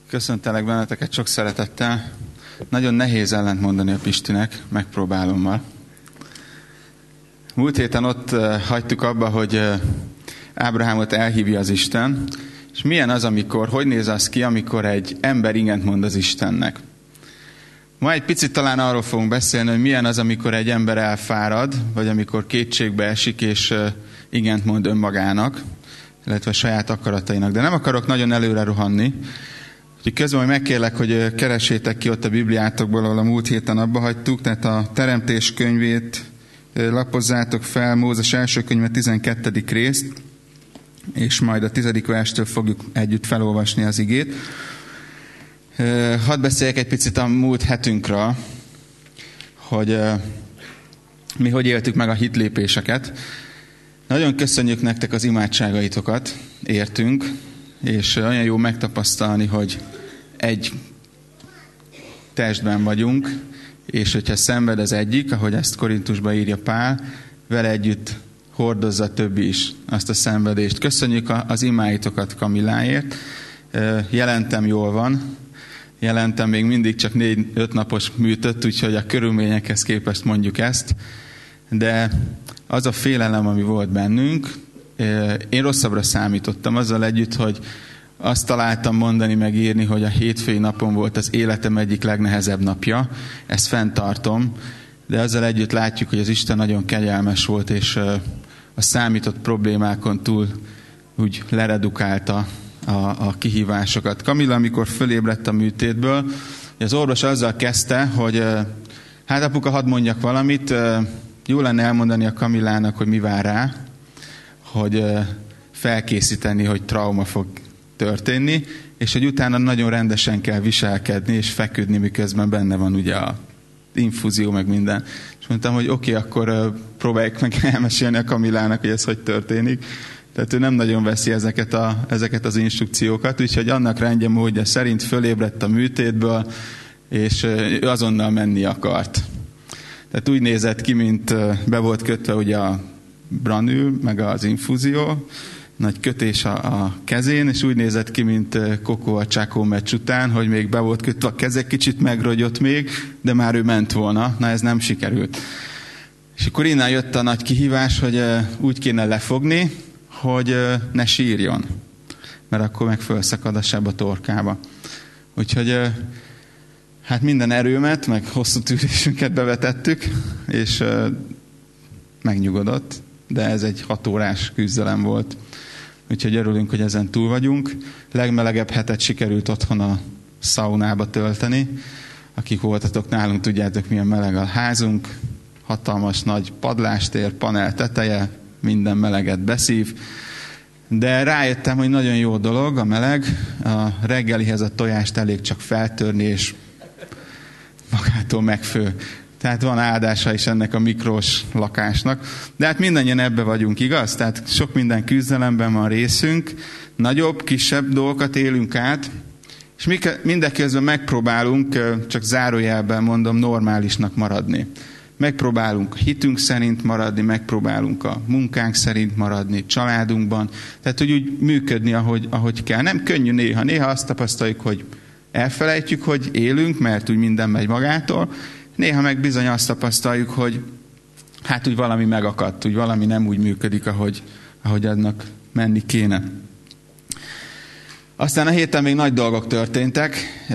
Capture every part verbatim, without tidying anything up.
Köszöntelek benneteket sok szeretettel. Nagyon nehéz ellent mondani a Pistinek, megpróbálom ma. Múlt héten ott hagytuk abba, hogy Ábrahámot elhívja az Isten, és milyen az, amikor, hogy néz az ki, amikor egy ember igent mond az Istennek. Ma egy picit talán arról fogunk beszélni, hogy milyen az, amikor egy ember elfárad, vagy amikor kétségbe esik, és igent mond önmagának, illetve a saját akaratainak. De nem akarok nagyon előre rohanni. Úgyhogy közben majd megkérlek, hogy keresétek ki ott a Bibliátokból, ahol a múlt héten abba hagytuk, tehát a Teremtés könyvét lapozzátok fel, Mózes első könyve tizenkettedik részt, és majd a tizedik verstől fogjuk együtt felolvasni az igét. Hadd beszéljek egy picit a múlt hetünkről, hogy mi hogy éltük meg a hitlépéseket. Nagyon köszönjük nektek az imádságaitokat, értünk, és olyan jó megtapasztalni, hogy egy testben vagyunk, és hogyha szenved az egyik, ahogy ezt Korintusban írja Pál, vele együtt hordozza a többi is azt a szenvedést. Köszönjük az imáitokat Kamilláért. Jelentem jól van. Jelentem még mindig csak négy-öt napos műtött, úgyhogy a körülményekhez képest mondjuk ezt. De az a félelem, ami volt bennünk, én rosszabbra számítottam azzal együtt, hogy azt találtam mondani, meg írni, hogy a hétfői napon volt az életem egyik legnehezebb napja. Ezt fenntartom, de azzal együtt látjuk, hogy az Isten nagyon kegyelmes volt, és a számított problémákon túl úgy leredukálta a, a kihívásokat. Kamilla, amikor fölébredt a műtétből, az orvos azzal kezdte, hogy hát apuka, hadd mondjak valamit, jó lenne elmondani a Kamillának, hogy mi vár rá, hogy felkészíteni, hogy trauma fog történni, és hogy utána nagyon rendesen kell viselkedni, és feküdni, miközben benne van ugye a infúzió, meg minden. És mondtam, hogy oké, okay, akkor próbáljuk meg elmesélni a Kamillának, hogy ez hogy történik. Tehát ő nem nagyon veszi ezeket, a, ezeket az instrukciókat, úgyhogy annak rendje módja szerint fölébredt a műtétből, és ő azonnal menni akart. Tehát úgy nézett ki, mint be volt kötve ugye a branül, meg az infúzió, nagy kötés a, a kezén, és úgy nézett ki, mint Kokó a Csákó meccs után, hogy még be volt kötve a kezek, kicsit megrogyott még, de már ő ment volna. Na, ez nem sikerült. És akkor innen jött a nagy kihívás, hogy úgy kéne lefogni, hogy ne sírjon, mert akkor meg fölszakad a seb a torkába. Úgyhogy hát minden erőmet, meg hosszú tűrésünket bevetettük, és megnyugodott, de ez egy hat órás küzdelem volt. Úgyhogy örülünk, hogy ezen túl vagyunk. Legmelegebb hetet sikerült otthon a szaunába tölteni. Akik voltatok nálunk, tudjátok, milyen meleg a házunk. Hatalmas nagy padlástér, panel teteje, minden meleget beszív. De rájöttem, hogy nagyon jó dolog a meleg. A reggelihez a tojást elég csak feltörni, és magától megfő. Tehát van áldása is ennek a mikrós lakásnak. De hát mindannyian ebbe vagyunk, igaz? Tehát sok minden küzdelemben van részünk, nagyobb, kisebb dolgokat élünk át, és mindeközben megpróbálunk, csak zárójelben mondom, normálisnak maradni. Megpróbálunk a hitünk szerint maradni, megpróbálunk a munkánk szerint maradni, családunkban. Tehát, hogy úgy működni, ahogy, ahogy kell. Nem könnyű néha. Néha azt tapasztaljuk, hogy elfelejtjük, hogy élünk, mert úgy minden megy magától. Néha meg bizony azt tapasztaljuk, hogy hát úgy valami megakadt, úgy valami nem úgy működik, ahogy, ahogy annak menni kéne. Aztán a héten még nagy dolgok történtek.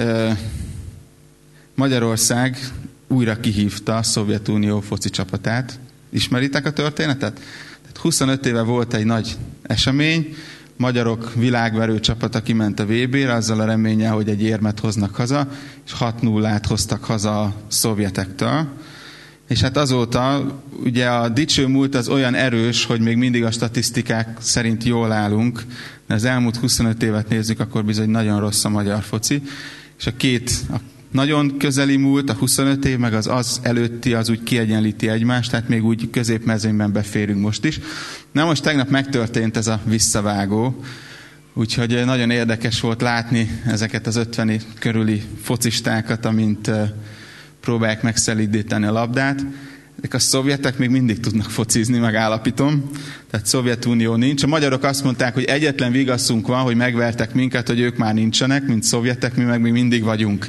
Magyarország újra kihívta a Szovjetunió foci csapatát. Ismeritek a történetet? Tehát huszonöt éve volt egy nagy esemény, magyarok világverő csapata kiment a vé bére, azzal a reménnyel, hogy egy érmet hoznak haza, és hat nullát hoztak haza a szovjetektől. És hát azóta ugye a dicső múlt az olyan erős, hogy még mindig a statisztikák szerint jól állunk, de az elmúlt huszonöt évet nézzük, akkor bizony nagyon rossz a magyar foci. És a két a nagyon közeli múlt, a huszonöt év, meg az az előtti, az úgy kiegyenlíti egymást, tehát még úgy középmezőnyben beférünk most is. Na most tegnap megtörtént ez a visszavágó, úgyhogy nagyon érdekes volt látni ezeket az ötveni körüli focistákat, amint próbálják megszelídíteni a labdát. a szovjetek még mindig tudnak focizni, megállapítom. Tehát Szovjetunió nincs. A magyarok azt mondták, hogy egyetlen vigaszunk van, hogy megvertek minket, hogy ők már nincsenek, mint szovjetek, mi meg még mindig vagyunk.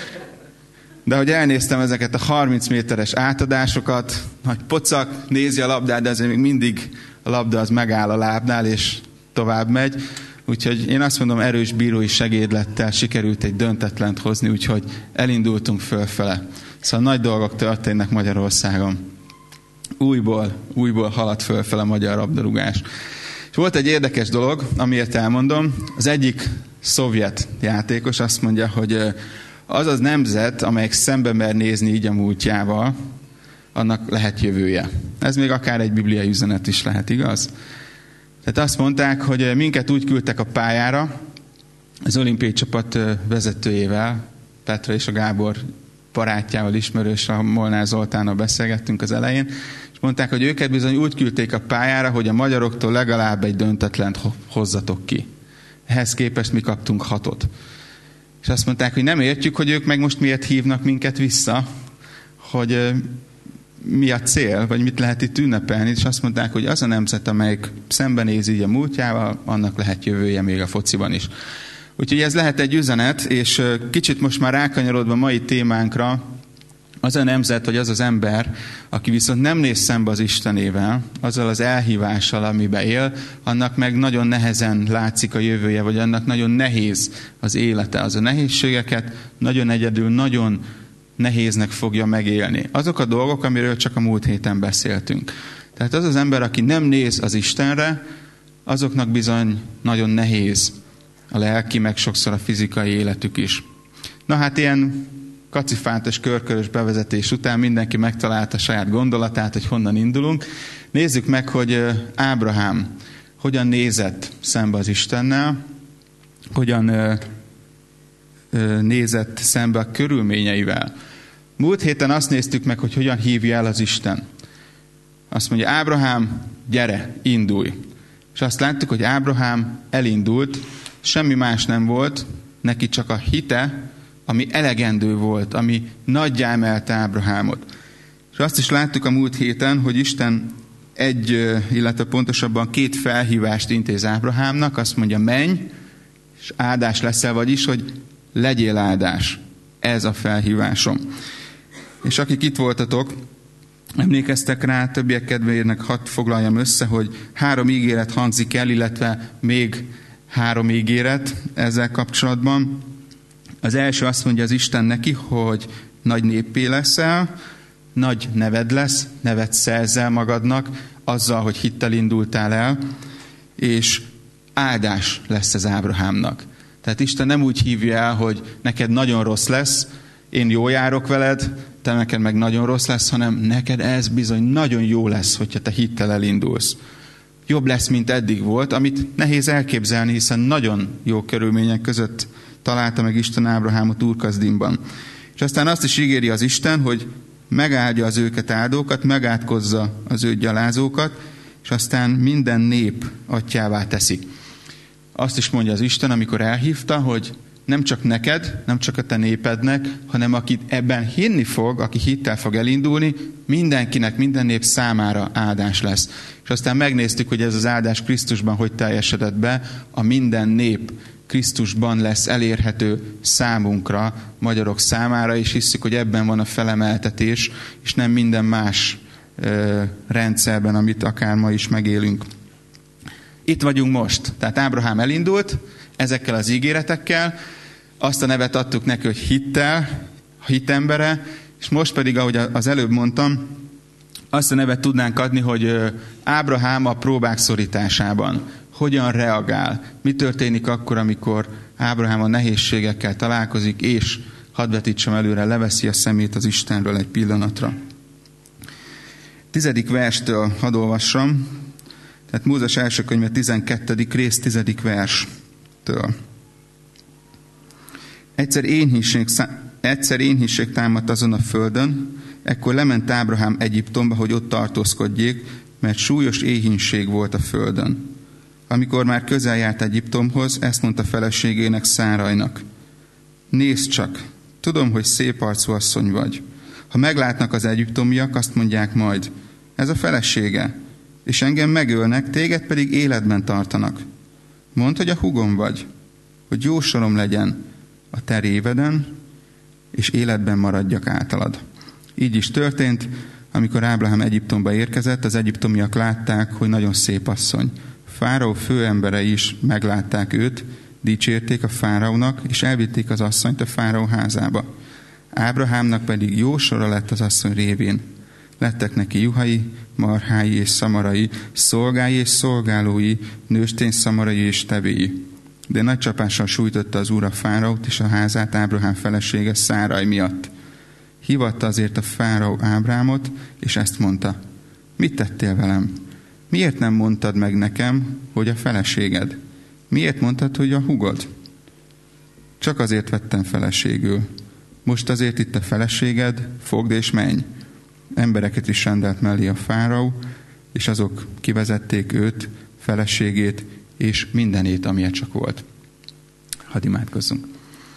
De hogy elnéztem ezeket a harminc méteres átadásokat, nagy pocak, nézi a labdát, de azért még mindig a labda az megáll a lábnál, és tovább megy. Úgyhogy én azt mondom, erős bírói segédlettel sikerült egy döntetlent hozni, úgyhogy elindultunk fölfele. Szóval nagy dolgok történnek Magyarországon. Újból, újból halad fölfele a magyar labdarúgás. És volt egy érdekes dolog, amiért elmondom. Az egyik szovjet játékos azt mondja, hogy az az nemzet, amelyik szembe mer nézni így a múltjával, annak lehet jövője. Ez még akár egy bibliai üzenet is lehet, igaz? Tehát azt mondták, hogy minket úgy küldtek a pályára, az olimpiai csapat vezetőjével, Petra és a Gábor barátjával, ismerős, a Molnár Zoltánnal beszélgettünk az elején, és mondták, hogy őket bizony úgy küldték a pályára, hogy a magyaroktól legalább egy döntetlent hozzatok ki. Ehhez képest mi kaptunk hatot. És azt mondták, hogy nem értjük, hogy ők meg most miért hívnak minket vissza, hogy mi a cél, vagy mit lehet itt ünnepelni, és azt mondták, hogy az a nemzet, amelyik szembenéz így a múltjával, annak lehet jövője még a fociban is. Úgyhogy ez lehet egy üzenet, és kicsit most már rákanyarodva a mai témánkra, az a nemzet, vagy az az ember, aki viszont nem néz szembe az Istenével, azzal az elhívással, amiben él, annak meg nagyon nehezen látszik a jövője, vagy annak nagyon nehéz az élete. Az a nehézségeket nagyon egyedül, nagyon nehéznek fogja megélni. Azok a dolgok, amiről csak a múlt héten beszéltünk. Tehát az az ember, aki nem néz az Istenre, azoknak bizony nagyon nehéz a lelki, meg sokszor a fizikai életük is. Na hát ilyen kacifántos, körkörös bevezetés után mindenki megtalálta a saját gondolatát, hogy honnan indulunk. Nézzük meg, hogy Ábrahám hogyan nézett szembe az Istennel, hogyan nézett szembe a körülményeivel. Múlt héten azt néztük meg, hogy hogyan hívja el az Isten. Azt mondja, Ábrahám, gyere, indulj. És azt láttuk, hogy Ábrahám elindult, semmi más nem volt, neki csak a hite, ami elegendő volt, ami nagyjá emelte Ábrahámot. És azt is láttuk a múlt héten, hogy Isten egy, illetve pontosabban két felhívást intéz Ábrahámnak, azt mondja, menj, és áldás leszel, vagyis, hogy legyél áldás. Ez a felhívásom. És akik itt voltatok, emlékeztek rá, többiek kedvéért hadd foglaljam össze, hogy három ígéret hangzik el, illetve még három ígéret ezzel kapcsolatban. Az első azt mondja az Isten neki, hogy nagy néppé leszel, nagy neved lesz, nevet szerzel magadnak, azzal, hogy hittel indultál el, és áldás lesz az Ábrahámnak. Tehát Isten nem úgy hívja el, hogy neked nagyon rossz lesz, én jól járok veled, te neked meg nagyon rossz lesz, hanem neked ez bizony nagyon jó lesz, hogyha te hittel elindulsz. Jobb lesz, mint eddig volt, amit nehéz elképzelni, hiszen nagyon jó körülmények között találta meg Isten Ábrahámot Úr-Kasdimban. És aztán azt is ígéri az Isten, hogy megáldja az őket áldókat, megátkozza az ő gyalázókat, és aztán minden nép atyjává teszi. Azt is mondja az Isten, amikor elhívta, hogy nem csak neked, nem csak a te népednek, hanem aki ebben hinni fog, aki hittel fog elindulni, mindenkinek, minden nép számára áldás lesz. És aztán megnéztük, hogy ez az áldás Krisztusban hogy teljesedett be, a minden nép Krisztusban lesz elérhető számunkra, magyarok számára, és hiszük, hogy ebben van a felemeltetés, és nem minden más ö, rendszerben, amit akár ma is megélünk. Itt vagyunk most. Tehát Ábrahám elindult ezekkel az ígéretekkel, azt a nevet adtuk neki, hogy hittel, hitembere, és most pedig, ahogy az előbb mondtam, azt a nevet tudnánk adni, hogy Ábrahám a próbák szorításában hogyan reagál, mi történik akkor, amikor Ábrahám a nehézségekkel találkozik, és hadd vetítsem előre, leveszi a szemét az Istenről egy pillanatra. Tizedik verstől hadd olvassam, tehát Mózes első könyve tizenkettedik rész tizedik verstől. Egyszer éhínség, egyszer éhínség támadt azon a földön, ekkor lement Ábrahám Egyiptomba, hogy ott tartózkodjék, mert súlyos éhínség volt a földön. Amikor már közel járt Egyiptomhoz, ezt mondta feleségének, Szárajnak: nézd csak, tudom, hogy szép arcú asszony vagy. Ha meglátnak az egyiptomiak, azt mondják majd, ez a felesége, és engem megölnek, téged pedig életben tartanak. Mondd, hogy a húgom vagy, hogy jó sorom legyen a te réveden, és életben maradjak általad. Így is történt, amikor Ábrahám Egyiptomba érkezett, az egyiptomiak látták, hogy nagyon szép asszony. Fáraó főemberei is meglátták őt, dicsérték a fáraónak, és elvitték az asszonyt a fáraó házába. Ábrahámnak pedig jó sora lett az asszony révén. Lettek neki juhai, marhái és szamarai, szolgái és szolgálói, nőstény szamarai és tevéi. De nagy csapással sújtotta az úr a fáraót és a házát Ábrahám felesége Száraj miatt. Hívatta azért a fáraó Ábrámot, és ezt mondta, mit tettél velem? Miért nem mondtad meg nekem, hogy a feleséged? Miért mondtad, hogy a húgod? Csak azért vettem feleségül. Most azért itt a feleséged, fogd és menj. Embereket is rendelt mellé a fáraó, és azok kivezették őt, feleségét, és mindenét, amilyen csak volt. Hadd imádkozzunk.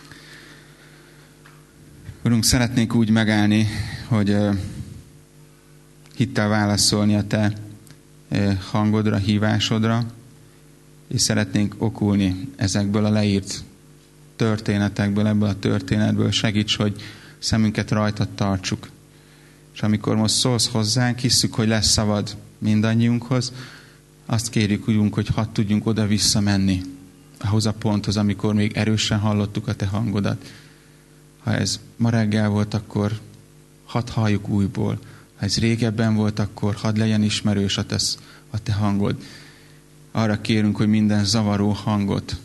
Urunk, szeretnénk úgy megállni, hogy uh, hittel válaszolni a te uh, hangodra, hívásodra, és szeretnénk okulni ezekből a leírt történetekből, ebből a történetből. Segíts, hogy szemünket rajtad tartsuk. És amikor most szólsz hozzánk, hisszük, hogy lesz szavad mindannyiunkhoz, azt kérjük, Urunk, hogy hadd tudjunk oda visszamenni ahhoz a ponthoz, amikor még erősen hallottuk a te hangodat. Ha ez ma reggel volt, akkor hadd halljuk újból. Ha ez régebben volt, akkor hadd legyen ismerős a te, a te hangod. Arra kérünk, hogy minden zavaró hangot,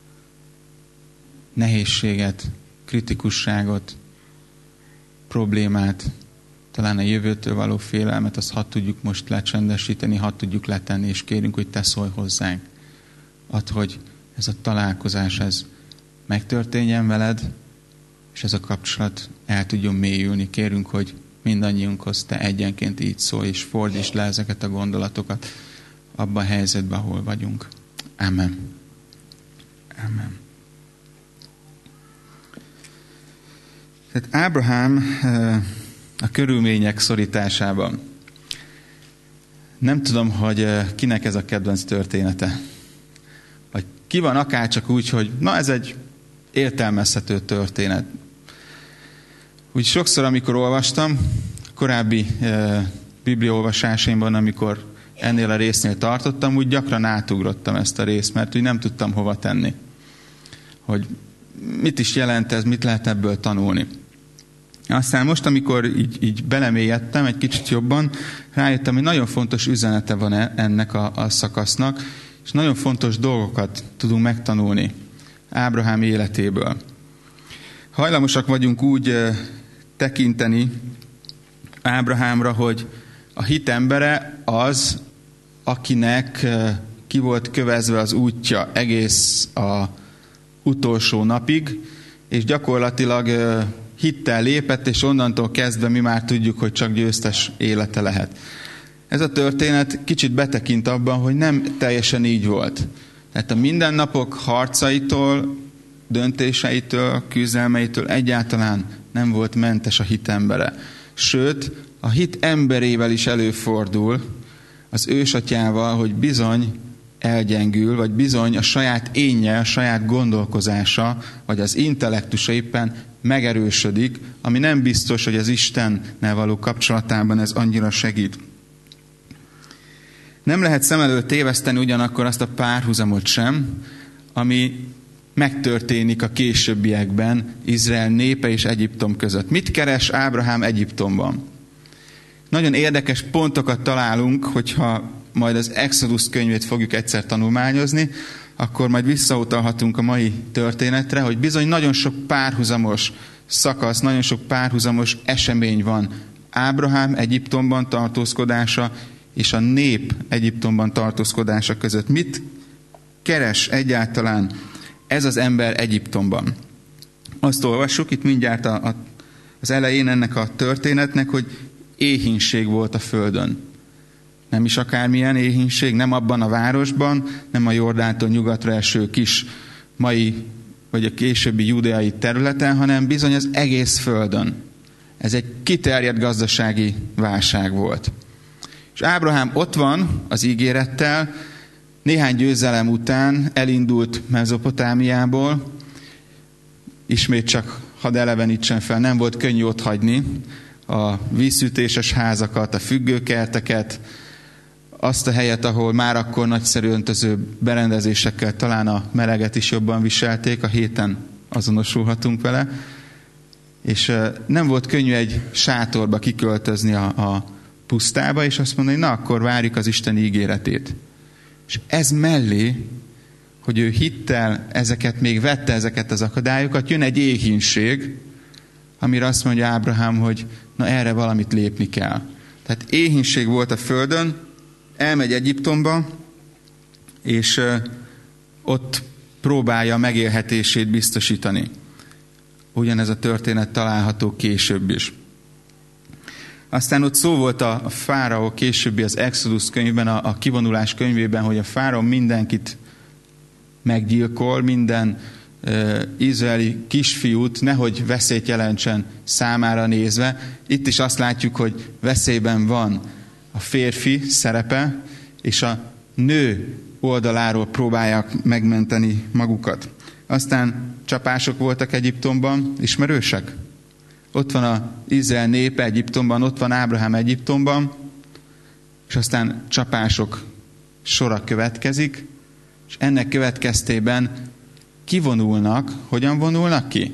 nehézséget, kritikusságot, problémát, talán a jövőtől való félelmet, azt hadd tudjuk most lecsendesíteni, hadd tudjuk letenni, és kérünk, hogy te szólj hozzánk. Add, hogy ez a találkozás, ez megtörténjen veled, és ez a kapcsolat el tudjon mélyülni. Kérünk, hogy mindannyiunkhoz te egyenként így szólj, és fordítsd le ezeket a gondolatokat abban a helyzetben, ahol vagyunk. Amen. Amen. Tehát Ábrahám a körülmények szorításában. Nem tudom, hogy kinek ez a kedvenc története. Vagy ki van akárcsak úgy, hogy na ez egy értelmezhető történet. Úgy sokszor, amikor olvastam, korábbi e, bibliaolvasásaimban, amikor ennél a résznél tartottam, úgy gyakran átugrottam ezt a részt, mert úgy nem tudtam hova tenni. Hogy mit is jelent ez, mit lehet ebből tanulni. Aztán most, amikor így, így belemélyedtem egy kicsit jobban, rájöttem, hogy nagyon fontos üzenete van ennek a, a szakasznak, és nagyon fontos dolgokat tudunk megtanulni Ábrahám életéből. Hajlamosak vagyunk úgy tekinteni Ábrahámra, hogy a hit embere az, akinek ki volt kövezve az útja egész a utolsó napig, és gyakorlatilag hittel lépett, és onnantól kezdve mi már tudjuk, hogy csak győztes élete lehet. Ez a történet kicsit betekint abban, hogy nem teljesen így volt. Tehát a mindennapok harcaitól, döntéseitől, küzdelmeitől egyáltalán nem volt mentes a hit embere. Sőt, a hit emberével is előfordul, az ősatyával, hogy bizony elgyengül, vagy bizony a saját énje, a saját gondolkozása, vagy az intellektusa éppen megerősödik, ami nem biztos, hogy az Istennel való kapcsolatában ez annyira segít. Nem lehet szem előtt téveszteni ugyanakkor azt a párhuzamot sem, ami megtörténik a későbbiekben Izrael népe és Egyiptom között. Mit keres Ábrahám Egyiptomban? Nagyon érdekes pontokat találunk, hogyha majd az Exodus könyvét fogjuk egyszer tanulmányozni, akkor majd visszautalhatunk a mai történetre, hogy bizony nagyon sok párhuzamos szakasz, nagyon sok párhuzamos esemény van Ábrahám Egyiptomban tartózkodása és a nép Egyiptomban tartózkodása között. Mit keres egyáltalán ez az ember Egyiptomban? Azt olvassuk itt mindjárt a, a, az elején ennek a történetnek, hogy éhínség volt a földön. Nem is akármilyen éhínség, nem abban a városban, nem a Jordántól nyugatra eső kis mai, vagy a későbbi judeai területen, hanem bizony az egész földön. Ez egy kiterjedt gazdasági válság volt. És Ábrahám ott van az ígérettel, néhány győzelem után elindult Mezopotámiából, ismét csak hadd elevenítsen fel, nem volt könnyű ott hagyni a vízszűtéses házakat, a függőkerteket, azt a helyet, ahol már akkor nagyszerű öntöző berendezésekkel talán a meleget is jobban viselték, a héten azonosulhatunk vele, és nem volt könnyű egy sátorba kiköltözni a, a pusztába, és azt mondani, na akkor várjuk az Isten ígéretét. És ez mellé, hogy ő hittel ezeket, még vette ezeket az akadályokat, jön egy éhínség, amire azt mondja Ábrahám, hogy na erre valamit lépni kell. Tehát éhínség volt a földön, elmegy Egyiptomba, és ott próbálja a megélhetését biztosítani. Ugyanez a történet található később is. Aztán ott szó volt a, a fáraó későbbi az Exodus könyvben, a, a kivonulás könyvében, hogy a fáraó mindenkit meggyilkol, minden uh, izraeli kisfiút, nehogy veszélyt jelentsen számára nézve. Itt is azt látjuk, hogy veszélyben van a férfi szerepe, és a nő oldaláról próbálják megmenteni magukat. Aztán csapások voltak Egyiptomban, ismerősek? Ott van az Izrael népe Egyiptomban, ott van Ábrahám Egyiptomban, és aztán csapások sora következik, és ennek következtében kivonulnak. Hogyan vonulnak ki?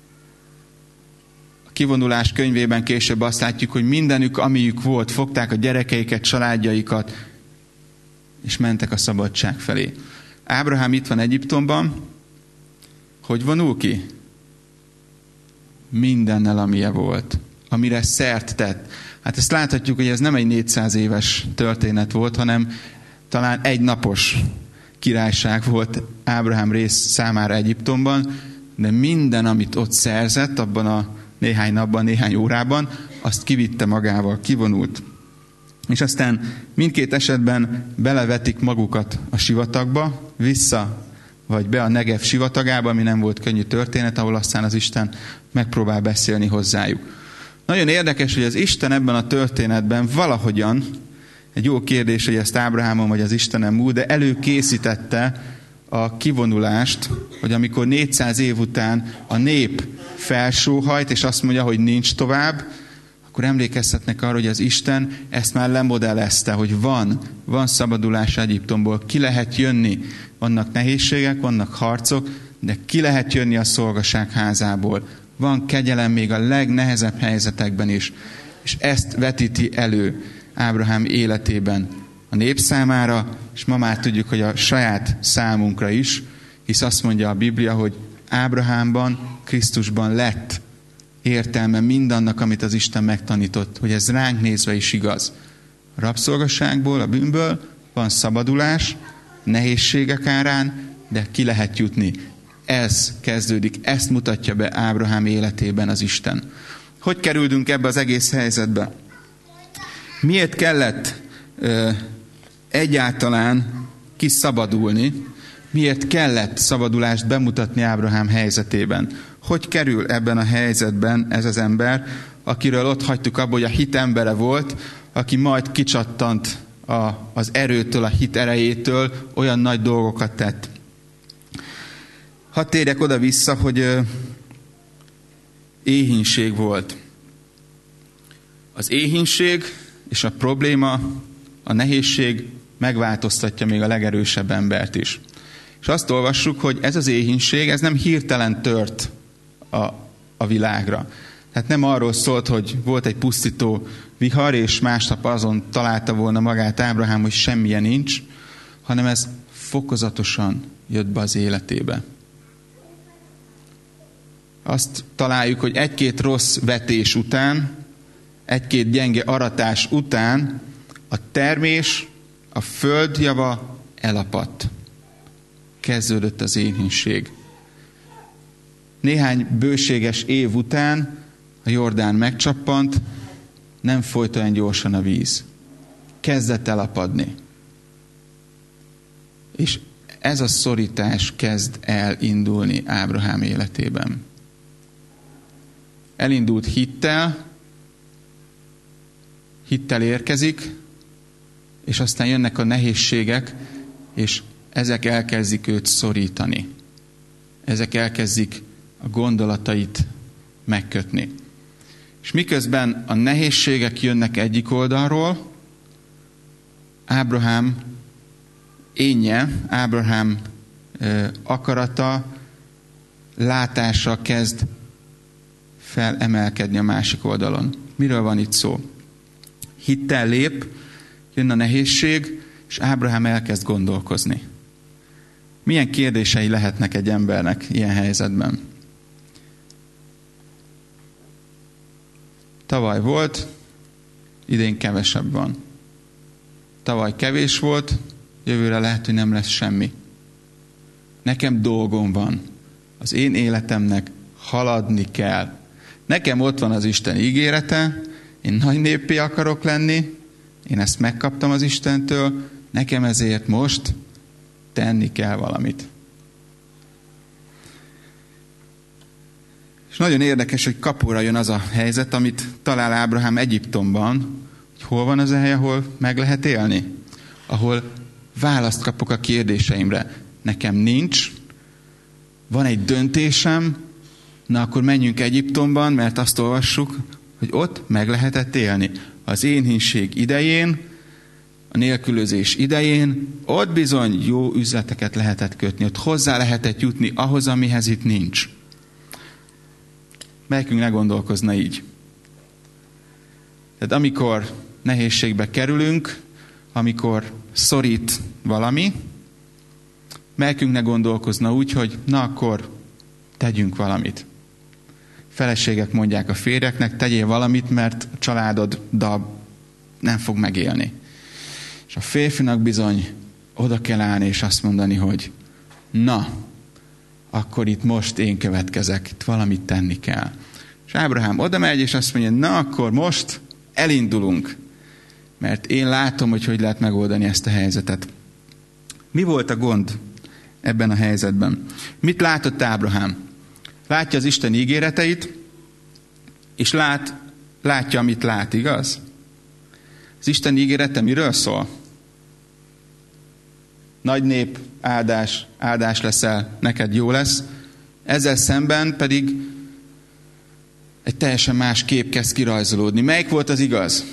A kivonulás könyvében később azt látjuk, hogy mindenük, amiük volt, fogták a gyerekeiket, családjaikat, és mentek a szabadság felé. Ábrahám itt van Egyiptomban, hogy vonul ki? Mindennel, amilyen volt, amire szert tett. Hát ezt láthatjuk, hogy ez nem egy négyszáz éves történet volt, hanem talán egy napos királyság volt Ábrahám rész számára Egyiptomban, de minden, amit ott szerzett abban a néhány napban, néhány órában, azt kivitte magával, kivonult. És aztán mindkét esetben belevetik magukat a sivatagba, vissza vagy be a Negev sivatagába, ami nem volt könnyű történet, ahol aztán az Isten megpróbál beszélni hozzájuk. Nagyon érdekes, hogy az Isten ebben a történetben valahogyan, egy jó kérdés, hogy ezt Ábrahámon vagy az Istenem múl, de előkészítette a kivonulást, hogy amikor négyszáz év után a nép felsóhajt, és azt mondja, hogy nincs tovább, akkor emlékezhetnek arra, hogy az Isten ezt már lemodellezte, hogy van, van szabadulás Egyiptomból, ki lehet jönni. Vannak nehézségek, vannak harcok, de ki lehet jönni a szolgaság házából. Van kegyelem még a legnehezebb helyzetekben is. És ezt vetíti elő Ábrahám életében a nép számára, és ma már tudjuk, hogy a saját számunkra is, hisz azt mondja a Biblia, hogy Ábrahámban, Krisztusban lett értelme mindannak, amit az Isten megtanított, hogy ez ránk nézve is igaz. A rabszolgaságból, a bűnből van szabadulás, nehézségek árán, de ki lehet jutni. Ez kezdődik, ezt mutatja be Ábrahám életében az Isten. Hogy kerültünk ebbe az egész helyzetbe? Miért kellett ö, egyáltalán kiszabadulni? Miért kellett szabadulást bemutatni Ábrahám helyzetében? Hogy kerül ebben a helyzetben ez az ember, akiről ott hagytuk abba, hogy a hit embere volt, aki majd kicsattant a, az erőtől, a hit erejétől, olyan nagy dolgokat tett. Hadd térjek oda-vissza, hogy ö, éhínség volt. Az éhínség és a probléma, a nehézség megváltoztatja még a legerősebb embert is. És azt olvassuk, hogy ez az éhínség, ez nem hirtelen tört a, a világra. Tehát nem arról szólt, hogy volt egy pusztító vihar, és másnap azon találta volna magát Ábrahám, hogy semmilyen nincs, hanem ez fokozatosan jött be az életébe. Azt találjuk, hogy egy-két rossz vetés után, egy-két gyenge aratás után a termés, a földjava elapadt. Kezdődött az éhínség. Néhány bőséges év után a Jordán megcsappant, nem folyt olyan gyorsan a víz. Kezdett elapadni. És ez a szorítás kezd elindulni Ábrahám életében. Elindult hittel, hittel érkezik, és aztán jönnek a nehézségek, és ezek elkezdik őt szorítani. Ezek elkezdik a gondolatait megkötni. És miközben a nehézségek jönnek egyik oldalról, Ábrahám énje, Ábrahám ö, akarata, látása kezd felemelkedni a másik oldalon. Miről van itt szó? Hittel lép, jön a nehézség, és Ábrahám elkezd gondolkozni. Milyen kérdései lehetnek egy embernek ilyen helyzetben? Tavaly volt, idén kevesebb van. Tavaly kevés volt, jövőre lehet, hogy nem lesz semmi. Nekem dolgom van. Az én életemnek haladni kell. Nekem ott van az Isten ígérete, én nagy néppé akarok lenni, én ezt megkaptam az Istentől, nekem ezért most tenni kell valamit. És nagyon érdekes, hogy kapura jön az a helyzet, amit talál Ábrahám Egyiptomban, hogy hol van az a hely, ahol meg lehet élni, ahol választ kapok a kérdéseimre. Nekem nincs, van egy döntésem, na akkor menjünk Egyiptomban, mert azt olvassuk, hogy ott meg lehetett élni. Az éhínség idején, a nélkülözés idején, ott bizony jó üzleteket lehetett kötni, ott hozzá lehetett jutni ahhoz, amihez itt nincs. Melyikünk ne gondolkozna így? Tehát amikor nehézségbe kerülünk, amikor szorít valami, melyikünk ne gondolkozna úgy, hogy na akkor tegyünk valamit. Feleségek mondják a férjeknek, tegyél valamit, mert a családoddal nem fog megélni. És a férfinak bizony oda kell állni és azt mondani, hogy na, akkor itt most én következek, itt valamit tenni kell. És Ábrahám oda megy, és azt mondja, na akkor most elindulunk, mert én látom, hogy hogy lehet megoldani ezt a helyzetet. Mi volt a gond ebben a helyzetben? Mit látott Ábrahám? Látja az Isten ígéreteit, és lát, látja, amit lát, igaz? Az Isten ígérete miről szól? Nagy nép, áldás, áldás leszel, neked jó lesz. Ezzel szemben pedig egy teljesen más kép kezd kirajzolódni. Melyik volt az igaz?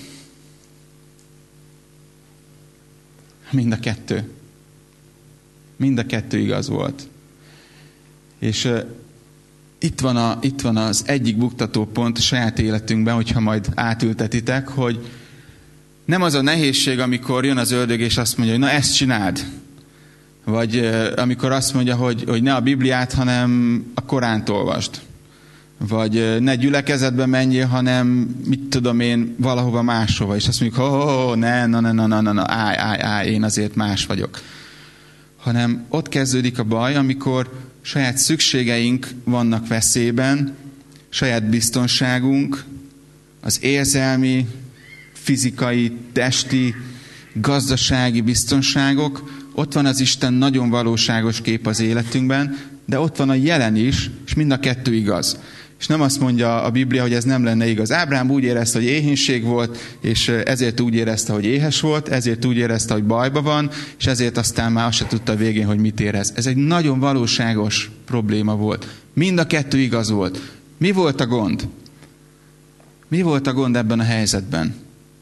Mind a kettő. Mind a kettő igaz volt. És uh, itt, van a, itt van az egyik buktató pont a saját életünkben, hogyha majd átültetitek, hogy nem az a nehézség, amikor jön az ördög, és azt mondja, hogy na ezt csináld. Vagy uh, amikor azt mondja, hogy, hogy ne a Bibliát, hanem a Koránt olvasd. Vagy uh, ne gyülekezetbe menjél, hanem mit tudom én, valahova máshova. És azt mondjuk, hogy oh, oh, ne, na, na, na, na, na, na, állj, állj, állj, én azért más vagyok. Hanem ott kezdődik a baj, amikor saját szükségeink vannak veszélyben, saját biztonságunk, az érzelmi, fizikai, testi, gazdasági biztonságok, ott van az Isten nagyon valóságos kép az életünkben, de ott van a jelen is, és mind a kettő igaz. És nem azt mondja a Biblia, hogy ez nem lenne igaz. Ábrahám úgy érezte, hogy éhínség volt, és ezért úgy érezte, hogy éhes volt, ezért úgy érezte, hogy bajba van, és ezért aztán már azt se tudta a végén, hogy mit érez. Ez egy nagyon valóságos probléma volt. Mind a kettő igaz volt. Mi volt a gond? Mi volt a gond ebben a helyzetben?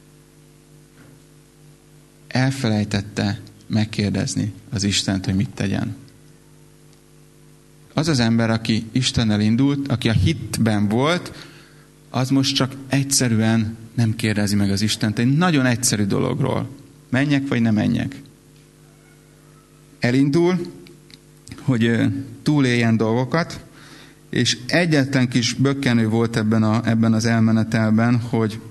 Elfelejtette megkérdezni az Istent, hogy mit tegyen. Az az ember, aki Istennel indult, aki a hitben volt, az most csak egyszerűen nem kérdezi meg az Istent egy nagyon egyszerű dologról. Menjek, vagy ne menjek? Elindul, hogy túléljen dolgokat, és egyetlen kis bökkenő volt ebben, a, ebben az elmenetelben, hogy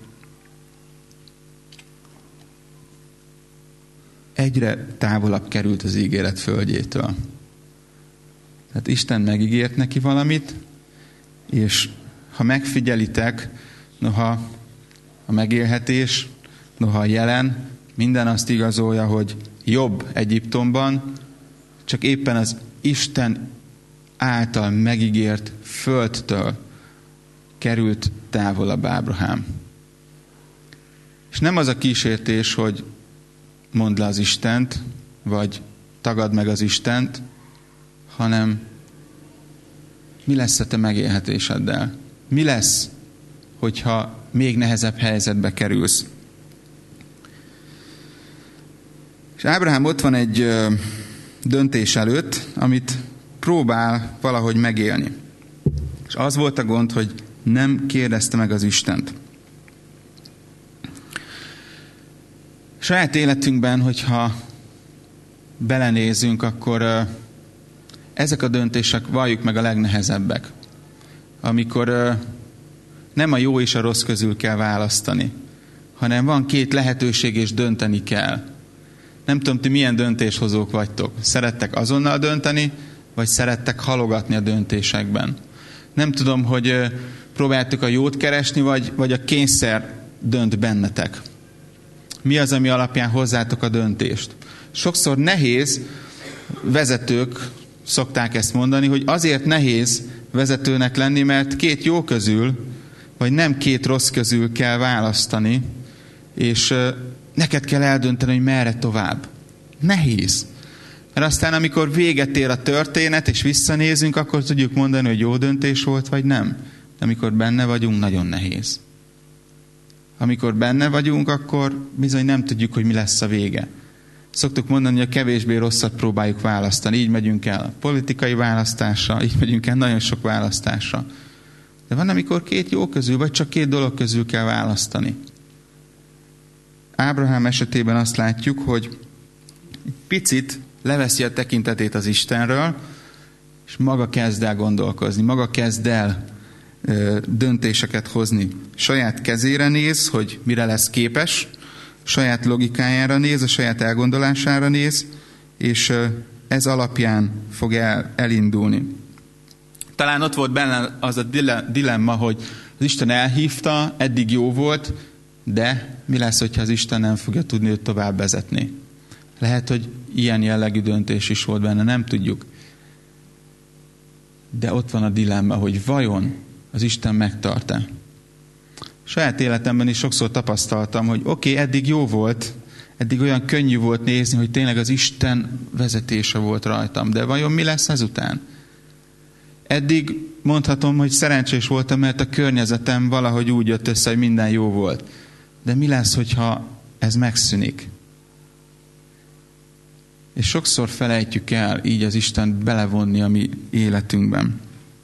egyre távolabb került az ígéret földjétől. Tehát Isten megígért neki valamit, és ha megfigyelitek, noha a megélhetés, noha a jelen, minden azt igazolja, hogy jobb Egyiptomban, csak éppen az Isten által megígért földtől került távolabb Ábrahám. És nem az a kísértés, hogy mondd le az Istent, vagy tagadd meg az Istent, hanem mi lesz a te megélhetéseddel? Mi lesz, hogyha még nehezebb helyzetbe kerülsz? És Ábrahám ott van egy ö, döntés előtt, amit próbál valahogy megélni. És az volt a gond, hogy nem kérdezte meg az Istent. Saját életünkben, hogyha belenézünk, akkor ö, ezek a döntések, valljuk meg, a legnehezebbek. Amikor ö, nem a jó és a rossz közül kell választani, hanem van két lehetőség, és dönteni kell. Nem tudom, ti milyen döntéshozók vagytok. Szerettek azonnal dönteni, vagy szerettek halogatni a döntésekben. Nem tudom, hogy ö, próbáltuk a jót keresni, vagy, vagy a kényszer dönt bennetek. Mi az, ami alapján hozzátok a döntést? Sokszor nehéz, vezetők szokták ezt mondani, hogy azért nehéz vezetőnek lenni, mert két jó közül, vagy nem két rossz közül kell választani, és neked kell eldönteni, hogy merre tovább. Nehéz. Mert aztán, amikor véget ér a történet, és visszanézünk, akkor tudjuk mondani, hogy jó döntés volt, vagy nem. De amikor benne vagyunk, nagyon nehéz. Amikor benne vagyunk, akkor bizony nem tudjuk, hogy mi lesz a vége. Szoktuk mondani, hogy a kevésbé rosszat próbáljuk választani. Így megyünk el a politikai választásra, így megyünk el nagyon sok választásra. De van, amikor két jó közül, vagy csak két dolog közül kell választani. Ábrahám esetében azt látjuk, hogy egy picit leveszi a tekintetét az Istenről, és maga kezd el gondolkozni, maga kezd el ö, döntéseket hozni. Saját kezére néz, hogy mire lesz képes, saját logikájára néz, a saját elgondolására néz, és ö, ez alapján fog el, elindulni. Talán ott volt benne az a dilemma, hogy az Isten elhívta, eddig jó volt, de mi lesz, hogyha az Isten nem fogja tudni őt tovább vezetni? Lehet, hogy ilyen jellegű döntés is volt benne, nem tudjuk. De ott van a dilemma, hogy vajon az Isten megtart-e? Saját életemben is sokszor tapasztaltam, hogy oké, okay, eddig jó volt, eddig olyan könnyű volt nézni, hogy tényleg az Isten vezetése volt rajtam, de vajon mi lesz ezután? Eddig mondhatom, hogy szerencsés voltam, mert a környezetem valahogy úgy jött össze, hogy minden jó volt. De mi lesz, hogyha ez megszűnik? És sokszor felejtjük el így az Istent belevonni a mi életünkben.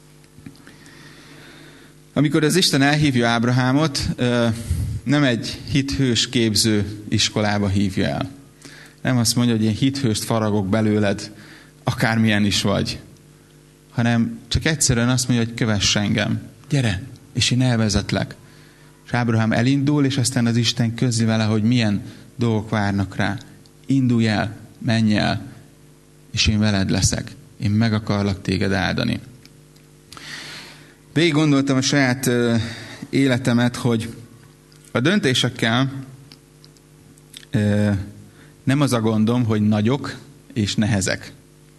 Amikor az Isten elhívja Ábrahámot, nem egy hithős képző iskolába hívja el. Nem azt mondja, hogy én hithőst faragok belőled, akármilyen is vagy. Hanem csak egyszerűen azt mondja, hogy kövess engem. Gyere, és én elvezetlek. És Ábrahám elindul, és aztán az Isten közli vele, hogy milyen dolgok várnak rá. Indulj el, menj el, és én veled leszek. Én meg akarlak téged áldani. Végig gondoltam a saját ö, életemet, hogy a döntésekkel ö, nem az a gondom, hogy nagyok és nehezek.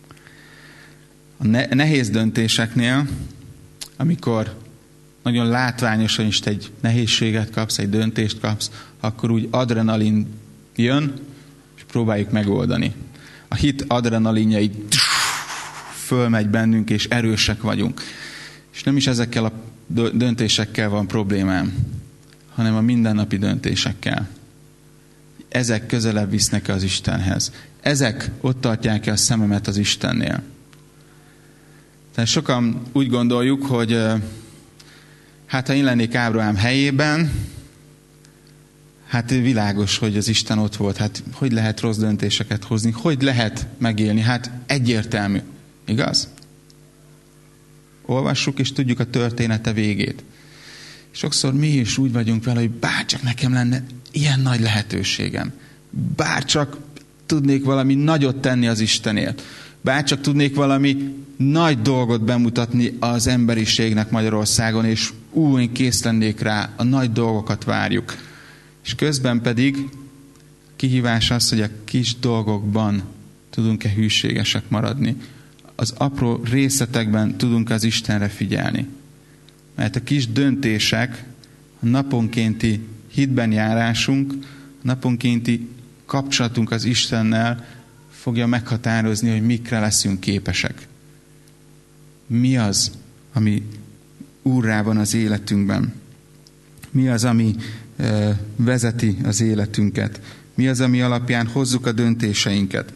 A ne- nehéz döntéseknél, amikor nagyon látványosan is egy nehézséget kapsz, egy döntést kapsz, akkor úgy adrenalin jön, és próbáljuk megoldani. A hit adrenalinja így fölmegy bennünk, és erősek vagyunk. És nem is ezekkel a döntésekkel van problémám, hanem a mindennapi döntésekkel. Ezek közelebb visznek az Istenhez. Ezek ott tartják el a szememet az Istennél. Tehát sokan úgy gondoljuk, hogy hát ha én lennék Ábrahám helyében, hát világos, hogy az Isten ott volt. Hát hogy lehet rossz döntéseket hozni? Hogy lehet megélni? Hát egyértelmű. Igaz? Olvassuk, és tudjuk a története végét. Sokszor mi is úgy vagyunk vele, hogy bárcsak nekem lenne ilyen nagy lehetőségem. Bárcsak tudnék valami nagyot tenni az Istenért. Bárcsak tudnék valami nagy dolgot bemutatni az emberiségnek Magyarországon, és ú, én kész lennék rá, a nagy dolgokat várjuk. És közben pedig kihívás az, hogy a kis dolgokban tudunk-e hűségesek maradni. Az apró részletekben tudunk az Istenre figyelni. Mert a kis döntések, a naponkénti hitben járásunk, a naponkénti kapcsolatunk az Istennel fogja meghatározni, hogy mikre leszünk képesek. Mi az, ami úrrá van az életünkben? Mi az, ami e, vezeti az életünket? Mi az, ami alapján hozzuk a döntéseinket?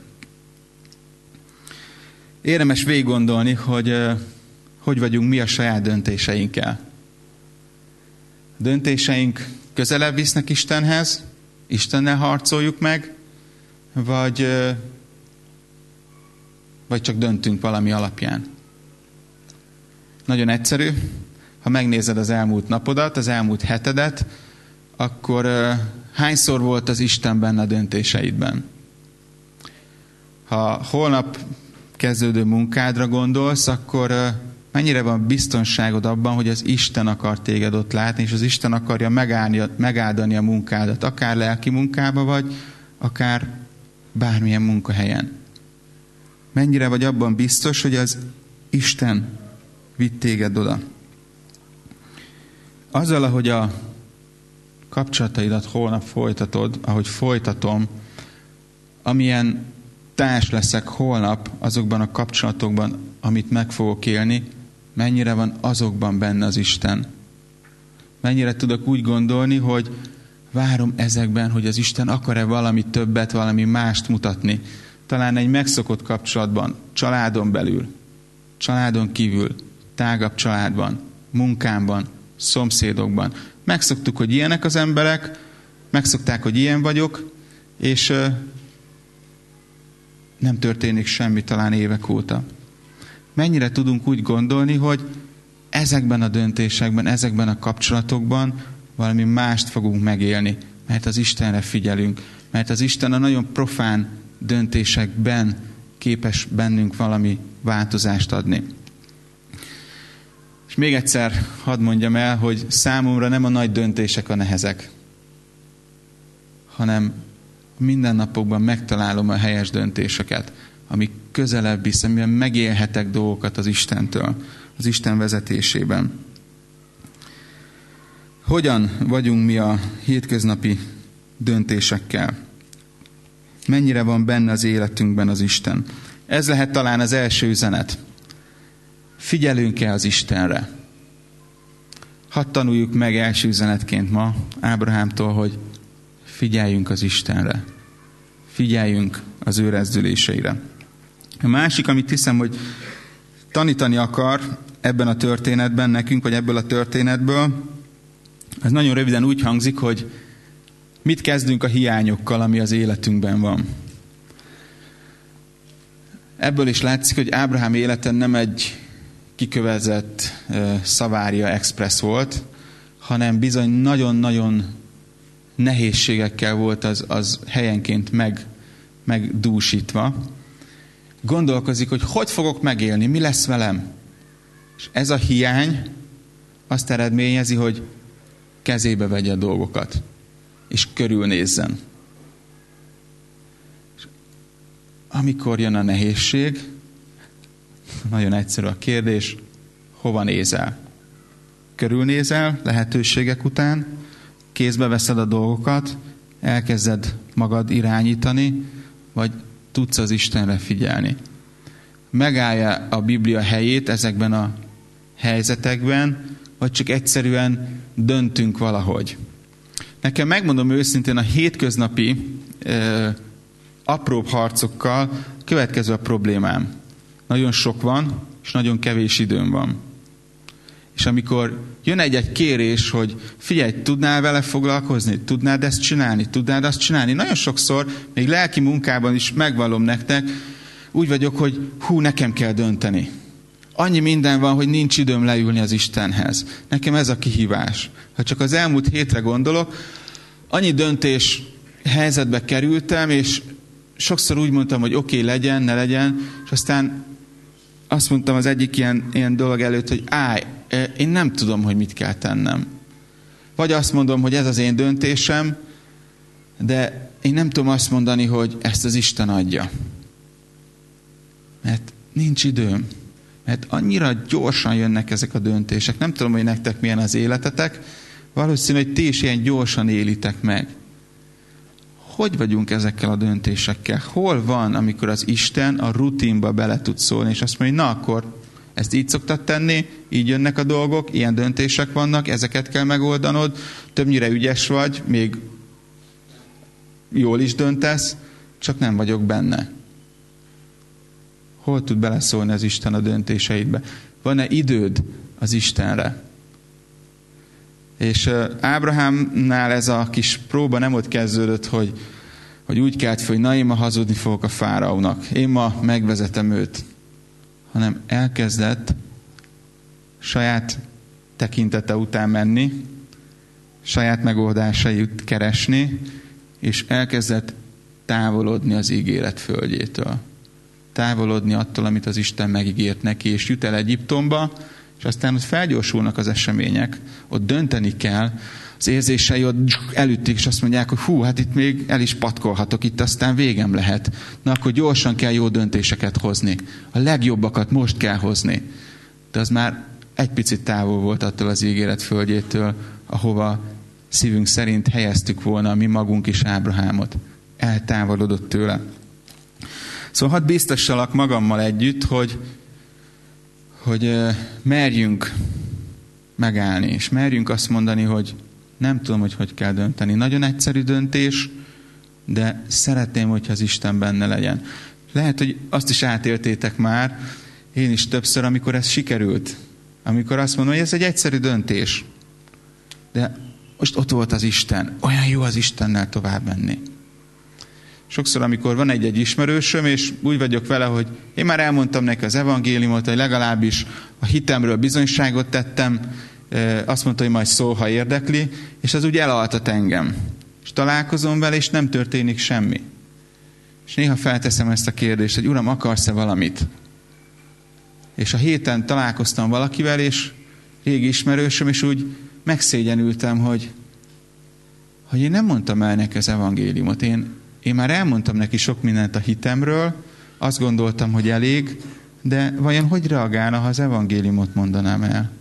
Érdemes végig gondolni, hogy e, hogy vagyunk mi a saját döntéseinkkel. A döntéseink közelebb visznek Istenhez, Istennel harcoljuk meg, vagy, e, vagy csak döntünk valami alapján. Nagyon egyszerű. Ha megnézed az elmúlt napodat, az elmúlt hetedet, akkor uh, hányszor volt az Isten benne a döntéseidben? Ha holnap kezdődő munkádra gondolsz, akkor uh, mennyire van biztonságod abban, hogy az Isten akar téged ott látni, és az Isten akarja megállni, megáldani a munkádat, akár lelki munkába vagy, akár bármilyen munkahelyen. Mennyire vagy abban biztos, hogy az Isten vitt téged oda? Azzal, ahogy a kapcsolataidat holnap folytatod, ahogy folytatom, amilyen társ leszek holnap azokban a kapcsolatokban, amit meg fogok élni, mennyire van azokban benne az Isten. Mennyire tudok úgy gondolni, hogy várom ezekben, hogy az Isten akar-e valami többet, valami mást mutatni. Talán egy megszokott kapcsolatban, családon belül, családon kívül, tágabb családban, munkámban, szomszédokban. Megszoktuk, hogy ilyenek az emberek, megszokták, hogy ilyen vagyok, és ö, nem történik semmi talán évek óta. Mennyire tudunk úgy gondolni, hogy ezekben a döntésekben, ezekben a kapcsolatokban valami mást fogunk megélni, mert az Istenre figyelünk, mert az Isten a nagyon profán döntésekben képes bennünk valami változást adni. És még egyszer hadd mondjam el, hogy számomra nem a nagy döntések a nehezek, hanem mindennapokban megtalálom a helyes döntéseket, amik közelebb visz, amiben megélhetek dolgokat az Istentől, az Isten vezetésében. Hogyan vagyunk mi a hétköznapi döntésekkel? Mennyire van benne az életünkben az Isten? Ez lehet talán az első üzenet. Figyelünk-e az Istenre? Hadd tanuljuk meg első üzenetként ma Ábrahámtól, hogy figyeljünk az Istenre. Figyeljünk az ő rezdüléseire. A másik, amit hiszem, hogy tanítani akar ebben a történetben nekünk, vagy ebből a történetből, az nagyon röviden úgy hangzik, hogy mit kezdünk a hiányokkal, ami az életünkben van. Ebből is látszik, hogy Ábrahám élete nem egy kikövezett Savaria Express volt, hanem bizony nagyon-nagyon nehézségekkel volt az, az helyenként meg, megdúsítva. Gondolkozik, hogy hogy fogok megélni, mi lesz velem. És ez a hiány azt eredményezi, hogy kezébe vegye a dolgokat, és körülnézzen. És amikor jön a nehézség, nagyon egyszerű a kérdés, hova nézel? Körülnézel lehetőségek után, kézbe veszed a dolgokat, elkezded magad irányítani, vagy tudsz az Istenre figyelni. Megállja a Biblia helyét ezekben a helyzetekben, vagy csak egyszerűen döntünk valahogy. Nekem, megmondom őszintén, a hétköznapi ö, apróbb harcokkal következő a problémám. Nagyon sok van, és nagyon kevés időm van. És amikor jön egy-egy kérés, hogy figyelj, tudnál vele foglalkozni? Tudnád ezt csinálni? Tudnád azt csinálni? Nagyon sokszor, még lelki munkában is megvallom nektek, úgy vagyok, hogy hú, nekem kell dönteni. Annyi minden van, hogy nincs időm leülni az Istenhez. Nekem ez a kihívás. Ha csak az elmúlt hétre gondolok, annyi döntés helyzetbe kerültem, és sokszor úgy mondtam, hogy oké, okay, legyen, ne legyen, és aztán azt mondtam az egyik ilyen, ilyen dolog előtt, hogy állj, én nem tudom, hogy mit kell tennem. Vagy azt mondom, hogy ez az én döntésem, de én nem tudom azt mondani, hogy ezt az Isten adja. Mert nincs időm. Mert annyira gyorsan jönnek ezek a döntések. Nem tudom, hogy nektek milyen az életetek, Valószínű, hogy ti is ilyen gyorsan élitek meg. Hogy vagyunk ezekkel a döntésekkel? Hol van, amikor az Isten a rutinba bele tud szólni, és azt mondja, na akkor ezt így szoktad tenni, így jönnek a dolgok, ilyen döntések vannak, ezeket kell megoldanod, többnyire ügyes vagy, még jól is döntesz, csak nem vagyok benne. Hol tud beleszólni az Isten a döntéseidbe? Van-e időd az Istenre? És Ábrahámnál ez a kis próba nem ott kezdődött, hogy, hogy úgy kelt fel, hogy na én ma hazudni fogok a fáraónak, én ma megvezetem őt, hanem elkezdett saját tekintete után menni, saját megoldásait keresni, és elkezdett távolodni az ígéret földjétől. Távolodni attól, amit az Isten megígért neki, és jut el Egyiptomba, és aztán ott felgyorsulnak az események, ott dönteni kell, az érzései ott elütték, és azt mondják, hogy hú, hát itt még el is patkolhatok, itt aztán végem lehet. Na akkor gyorsan kell jó döntéseket hozni. A legjobbakat most kell hozni. De az már egy picit távol volt attól az ígéret földjétől, ahova szívünk szerint helyeztük volna mi magunk is Ábrahámot. Eltávolodott tőle. Szóval hadd biztossalak magammal együtt, hogy, hogy merjünk megállni, és merjünk azt mondani, hogy nem tudom, hogy hogy kell dönteni. Nagyon egyszerű döntés, de szeretném, hogyha az Isten benne legyen. Lehet, hogy azt is átéltétek már, én is többször, amikor ez sikerült. Amikor azt mondom, hogy ez egy egyszerű döntés. De most ott volt az Isten. Olyan jó az Istennel tovább menni. Sokszor, amikor van egy-egy ismerősöm, és úgy vagyok vele, hogy én már elmondtam neki az evangéliumot, hogy legalábbis a hitemről bizonyságot tettem, azt mondta, hogy majd szól, ha érdekli, és az úgy elaltat engem. És találkozom vele, és nem történik semmi. És néha felteszem ezt a kérdést, hogy Uram, akarsz-e valamit? És a héten találkoztam valakivel, és régi ismerősöm, és úgy megszégyenültem, hogy, hogy én nem mondtam el neki az evangéliumot. Én, én már elmondtam neki sok mindent a hitemről, azt gondoltam, hogy elég, de vajon hogy reagálna, ha az evangéliumot mondanám el?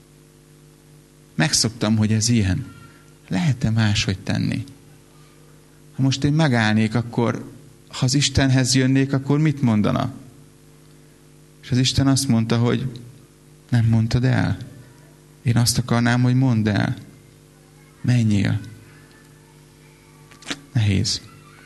Megszoktam, hogy ez ilyen. Lehet-e máshogy tenni? Ha most én megállnék, akkor ha az Istenhez jönnék, akkor mit mondana? És az Isten azt mondta, hogy nem mondtad el. Én azt akarnám, hogy mondd el. Menjél. Nehéz.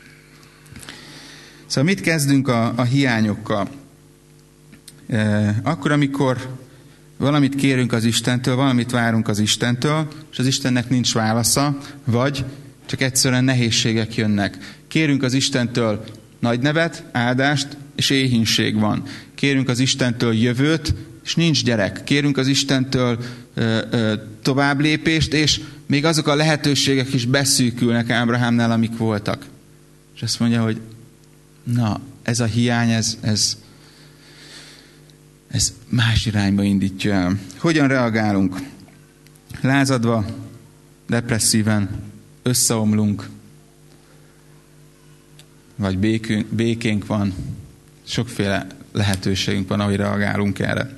Szóval mit kezdünk a, a hiányokkal? E, akkor, amikor valamit kérünk az Istentől, valamit várunk az Istentől, és az Istennek nincs válasza, vagy csak egyszerűen nehézségek jönnek. Kérünk az Istentől nagy nevet, áldást, és éhínség van. Kérünk az Istentől jövőt, és nincs gyerek. Kérünk az Istentől ö, ö, tovább lépést, és még azok a lehetőségek is beszűkülnek Ábrahámnál, amik voltak. És azt mondja, hogy na, ez a hiány, ez, ez, ez más irányba indítja el. Hogyan reagálunk? Lázadva, depresszíven, összeomlunk, vagy békünk, békénk van, sokféle lehetőségünk van, ahogy reagálunk erre.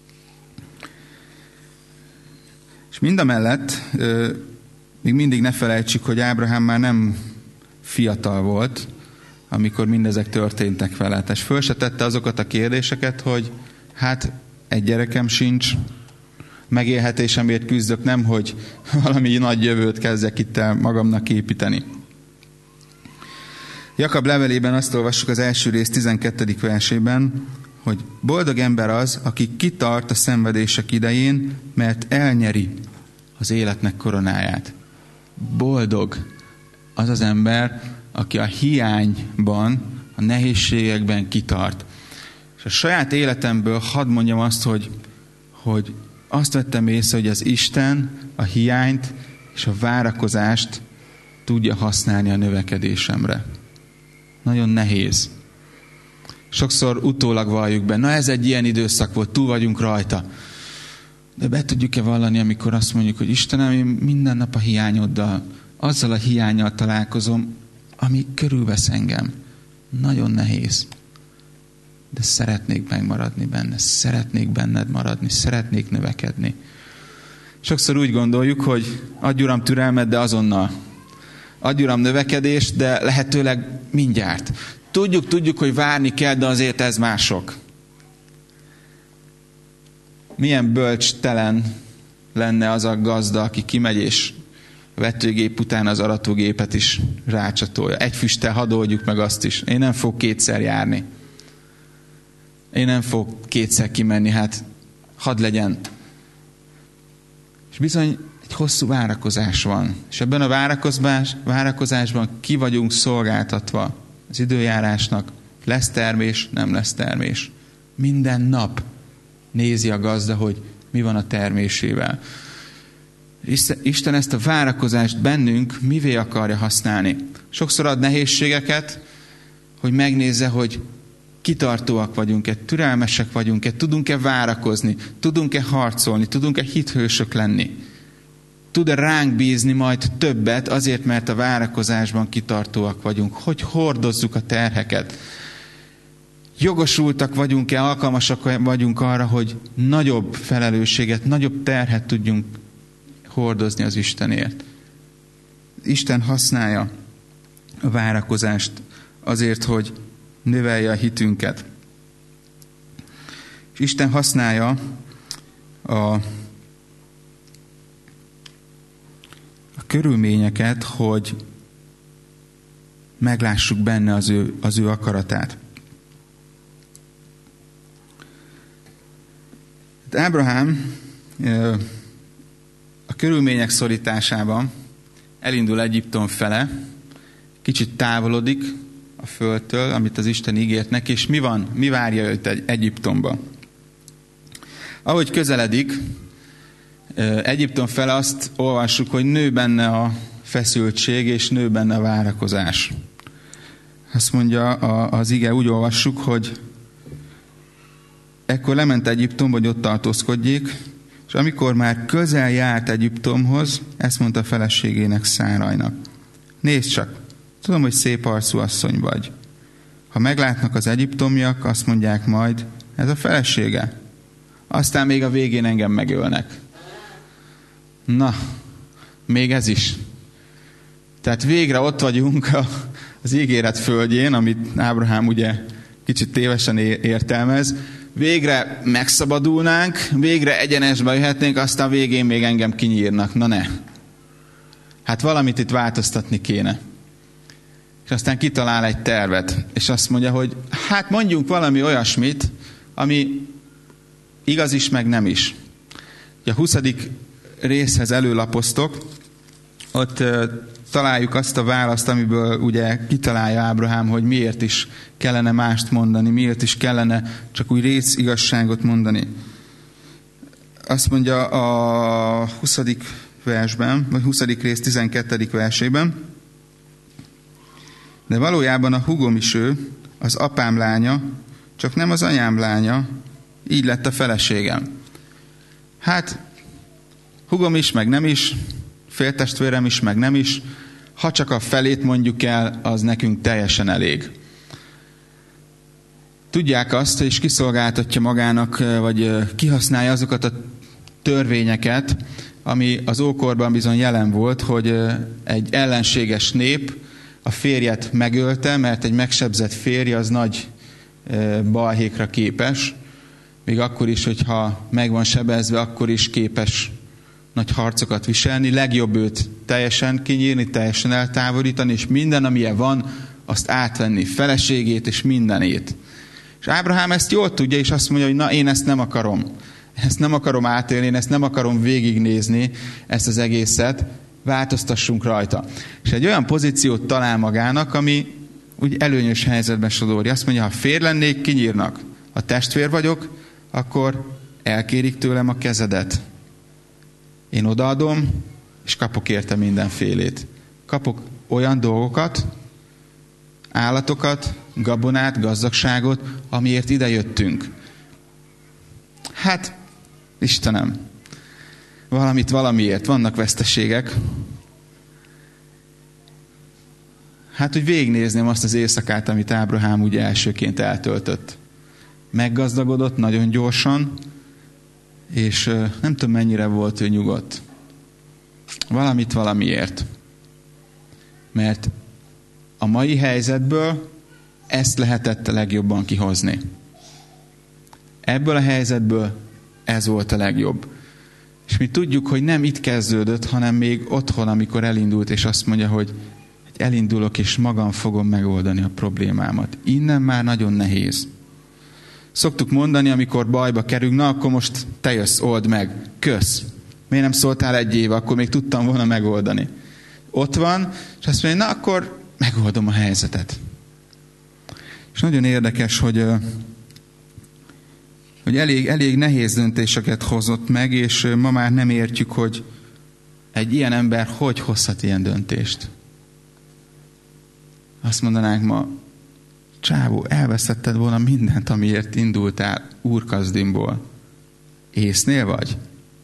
És mindamellett még mindig ne felejtsük, hogy Ábrahám már nem fiatal volt, amikor mindezek történtek vele. És föl se tette azokat a kérdéseket, hogy hát egy gyerekem sincs, megélhetésemért küzdök, nem, hogy valami nagy jövőt kezdjek itt el magamnak építeni. Jakab levelében azt olvassuk az első rész tizenkettedik versében, hogy boldog ember az, aki kitart a szenvedések idején, mert elnyeri az életnek koronáját. Boldog az az ember, aki a hiányban, a nehézségekben kitart. És a saját életemből hadd mondjam azt, hogy, hogy azt vettem észre, hogy az Isten a hiányt és a várakozást tudja használni a növekedésemre. Nagyon nehéz. Sokszor utólag valljuk be, na ez egy ilyen időszak volt, túl vagyunk rajta. De be tudjuk-e vallani, amikor azt mondjuk, hogy Istenem, én minden nap a hiányoddal, azzal a hiánnyal találkozom, ami körülvesz engem. Nagyon nehéz. De szeretnék megmaradni benne, szeretnék benned maradni, szeretnék növekedni. Sokszor úgy gondoljuk, hogy adj Uram türelmet, de azonnal. Adj Uram növekedést, de lehetőleg mindjárt. Tudjuk, tudjuk, hogy várni kell, de azért ez mások. Milyen bölcstelen lenne az a gazda, aki kimegy és a vetőgép után az aratógépet is rácsatolja. Egy füsttel hadd oldjuk meg azt is. Én nem fogok kétszer járni. Én nem fogok kétszer kimenni, hát hadd legyen. És bizony egy hosszú várakozás van. És ebben a várakozás, várakozásban ki vagyunk szolgáltatva az időjárásnak. Lesz termés, nem lesz termés. Minden nap nézi a gazda, hogy mi van a termésével. Isten ezt a várakozást bennünk mivé akarja használni. Sokszor ad nehézségeket, hogy megnézze, hogy kitartóak vagyunk-e, türelmesek vagyunk-e, tudunk-e várakozni, tudunk-e harcolni, tudunk-e hithősök lenni. Tud-e ránk bízni majd többet azért, mert a várakozásban kitartóak vagyunk, hogy hordozzuk a terheket. Jogosultak vagyunk-e, alkalmasak vagyunk arra, hogy nagyobb felelősséget, nagyobb terhet tudjunk hordozni az Istenért. Isten használja a várakozást azért, hogy növelje a hitünket. És Isten használja a, a körülményeket, hogy meglássuk benne az ő, az ő akaratát. Ábrahám a körülmények szorításában elindul Egyiptom fele, kicsit távolodik a földtől, amit az Isten ígért neki, és mi van? Mi várja őt Egyiptomba? Ahogy közeledik Egyiptom fele, azt olvassuk, hogy nő benne a feszültség, és nő benne a várakozás. Azt mondja az ige, úgy olvassuk, hogy ekkor lement Egyiptomba, hogy ott tartózkodjék, és amikor már közel járt Egyiptomhoz, ezt mondta a feleségének, Szárajnak: nézd csak, tudom, hogy szép arcú asszony vagy. Ha meglátnak az egyiptomiak, azt mondják majd, ez a felesége. Aztán még a végén engem megölnek. Na, még ez is. Tehát végre ott vagyunk az ígéret földjén, amit Ábrahám ugye kicsit tévesen értelmez. Végre megszabadulnánk, végre egyenesbe jöhetnénk, aztán végén még engem kinyírnak. Na ne. Hát valamit itt változtatni kéne. És aztán kitalál egy tervet, és azt mondja, hogy hát mondjunk valami olyasmit, ami igaz is, meg nem is. A huszadik részhez előlapoztok, ott uh, találjuk azt a választ, amiből ugye kitalálja Ábrahám, hogy miért is kellene mást mondani, miért is kellene csak úgy rész igazságot mondani. Azt mondja a huszadik versben, vagy huszadik rész tizenkettedik versében: de valójában a húgom is ő, az apám lánya, csak nem az anyám lánya, így lett a feleségem. Hát, húgom is, meg nem is, féltestvérem is, meg nem is, ha csak a felét mondjuk el, az nekünk teljesen elég. Tudják azt, és kiszolgáltatja magának, vagy kihasználja azokat a törvényeket, ami az ókorban bizony jelen volt, hogy egy ellenséges nép a férjet megölte, mert egy megsebzett férj az nagy balhékra képes, még akkor is, hogyha meg van sebezve, akkor is képes nagy harcokat viselni. Legjobb őt teljesen kinyírni, teljesen eltávolítani, és minden, amilyen van, azt átvenni, feleségét és mindenét. És Ábrahám ezt jól tudja, és azt mondja, hogy na, én ezt nem akarom. Ezt nem akarom átélni, én ezt nem akarom végignézni, ezt az egészet, változtassunk rajta. És egy olyan pozíciót talál magának, ami úgy előnyös helyzetben sodorja. Azt mondja, ha férj lennék, kinyírnak. Ha testvér vagyok, akkor elkérik tőlem a kezedet. Én odaadom, és kapok érte mindenfélét. Kapok olyan dolgokat, állatokat, gabonát, gazdagságot, amiért ide jöttünk. Hát, Istenem, valamit valamiért, vannak veszteségek. Hát, hogy végignézném azt az éjszakát, amit Ábrahám ugye elsőként eltöltött. Meggazdagodott nagyon gyorsan, És nem tudom, mennyire volt ő nyugodt. Valamit valamiért. Mert a mai helyzetből ezt lehetett a legjobban kihozni. Ebből a helyzetből ez volt a legjobb. És mi tudjuk, hogy nem itt kezdődött, hanem még otthon, amikor elindult, és azt mondja, hogy elindulok, és magam fogom megoldani a problémámat. Innen már nagyon nehéz. Szoktuk mondani, amikor bajba kerülünk, na akkor most te jössz, old meg. Kösz. Miért nem szóltál egy éve, akkor még tudtam volna megoldani. Ott van, és azt mondja, na akkor megoldom a helyzetet. És nagyon érdekes, hogy, hogy elég, elég nehéz döntéseket hozott meg, és ma már nem értjük, hogy egy ilyen ember hogy hozhat ilyen döntést. Azt mondanánk ma, csávó, elvesztetted volna mindent, amiért indultál Úr-Kasdimból. Észnél vagy?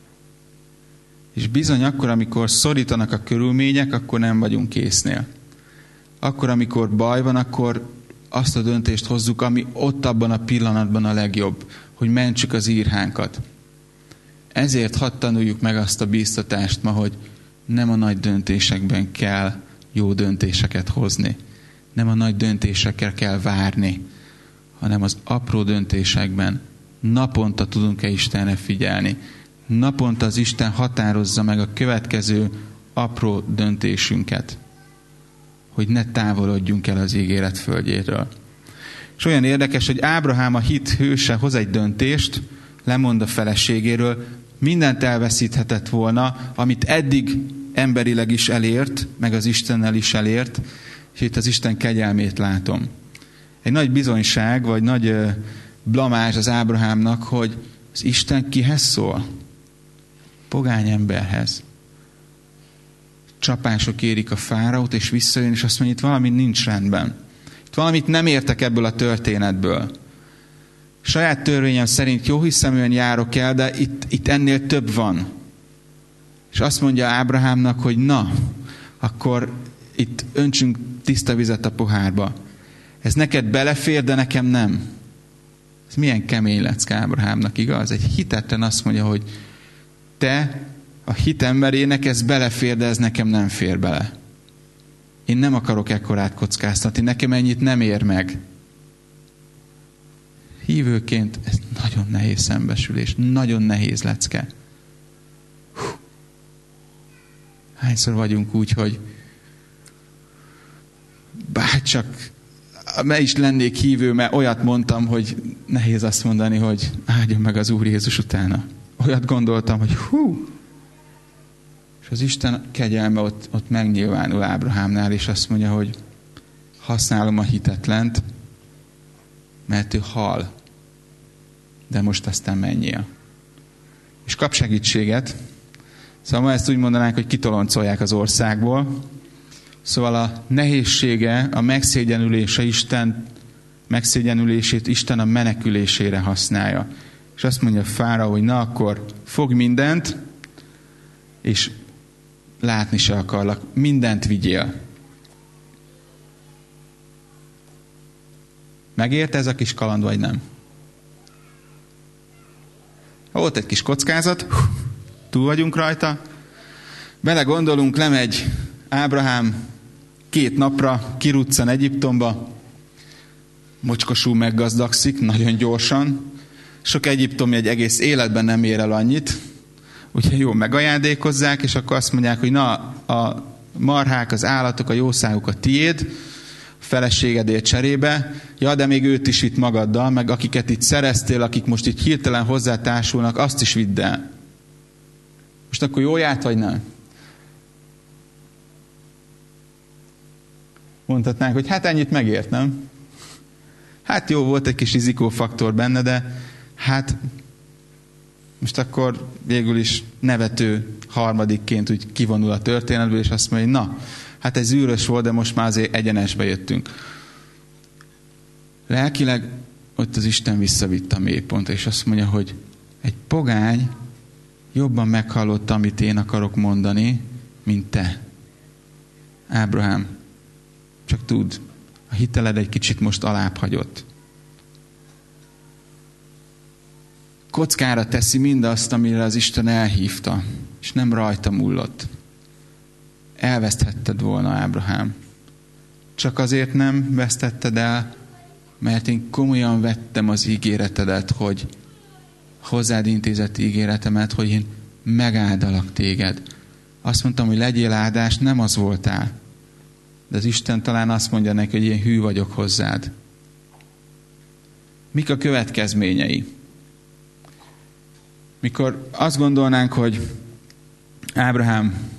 És bizony akkor, amikor szorítanak a körülmények, akkor nem vagyunk észnél. Akkor, amikor baj van, akkor azt a döntést hozzuk, ami ott abban a pillanatban a legjobb, hogy mentsük az írhánkat. Ezért hadd tanuljuk meg azt a bíztatást ma, hogy nem a nagy döntésekben kell jó döntéseket hozni. Nem a nagy döntésekkel kell várni, hanem az apró döntésekben naponta tudunk-e Istenre figyelni. Naponta az Isten határozza meg a következő apró döntésünket, hogy ne távolodjunk el az ígéret földjéről. És olyan érdekes, hogy Ábrahám, a hit hőse, hoz egy döntést, lemond a feleségéről, mindent elveszíthetett volna, amit eddig emberileg is elért, meg az Istennel is elért, és itt az Isten kegyelmét látom. Egy nagy bizonyság, vagy nagy blamás az Ábrahámnak, hogy az Isten kihez szól? Pogány emberhez. Csapások érik a fáraót, és visszajön, és azt mondja, itt valami nincs rendben. Itt valamit nem értek ebből a történetből. Saját törvényem szerint jó hiszeműen járok el, de itt, itt ennél több van. És azt mondja Ábrahámnak, hogy na, akkor itt öntsünk tiszta vizet a pohárba. Ez neked belefér, de nekem nem. Ez milyen kemény lecke Ábrahámnak, igaz? Egy hitetlen azt mondja, hogy te, a hit emberének ez belefér, de ez nekem nem fér bele. Én nem akarok ekkorát kockáztatni, nekem ennyit nem ér meg. Hívőként ez nagyon nehéz szembesülés, nagyon nehéz lecke. Hú. Hányszor vagyunk úgy, hogy bárcsak me is lennék hívő, mert olyat mondtam, hogy nehéz azt mondani, hogy áldjon meg az Úr Jézus utána. Olyat gondoltam, hogy hú! És az Isten kegyelme ott, ott megnyilvánul Ábrahámnál, és azt mondja, hogy használom a hitetlent, mert ő hal. De most aztán menjél. És kap segítséget. Szóval ma ezt úgy mondanánk, hogy kitoloncolják az országból. Szóval a nehézsége, a megszégyenülése Isten, megszégyenülését Isten a menekülésére használja. És azt mondja Fáraó, hogy na akkor fogd mindent, és látni se akarlak. Mindent vigyél. Megérte ez a kis kaland, vagy nem? Volt egy kis kockázat, túl vagyunk rajta. Bele gondolunk, lemegy Ábrahám két napra, kiruccan Egyiptomba, mocskosul meggazdagszik, nagyon gyorsan. Sok egyiptomi egy egész életben nem ér el annyit, úgyhogy jól megajándékozzák, és akkor azt mondják, hogy na, a marhák, az állatok, a jószágok a tiéd, a feleségedért cserébe, ja, de még őt is vitt magaddal, meg akiket itt szereztél, akik most itt hirtelen hozzátársulnak, azt is vidd el. Most akkor jól járt, vagy nem? Mondhatnánk, hogy hát ennyit megért, nem? Hát jó, volt egy kis rizikófaktor benne, de hát most akkor végül is nevető harmadikként úgy kivonul a történetből, és azt mondja, na, hát ez zűrös volt, de most már azért egyenesbe jöttünk. Lelkileg ott az Isten visszavitt a mélypontra, és azt mondja, hogy egy pogány jobban meghallotta, amit én akarok mondani, mint te. Ábrahám, csak tudd, a hiteled egy kicsit most alább hagyott. kockára teszi mindazt, amire az Isten elhívta, és nem rajta múlott. Elveszthetted volna, Ábrahám. Csak azért nem vesztetted el, mert én komolyan vettem az ígéretedet, hogy hozzád intézett ígéretemet, hogy én megáldalak téged. Azt mondtam, hogy legyél áldás, nem az voltál. De az Isten talán azt mondja neki, hogy én hű vagyok hozzád. Mik a következményei? Mikor azt gondolnánk, hogy Ábrahám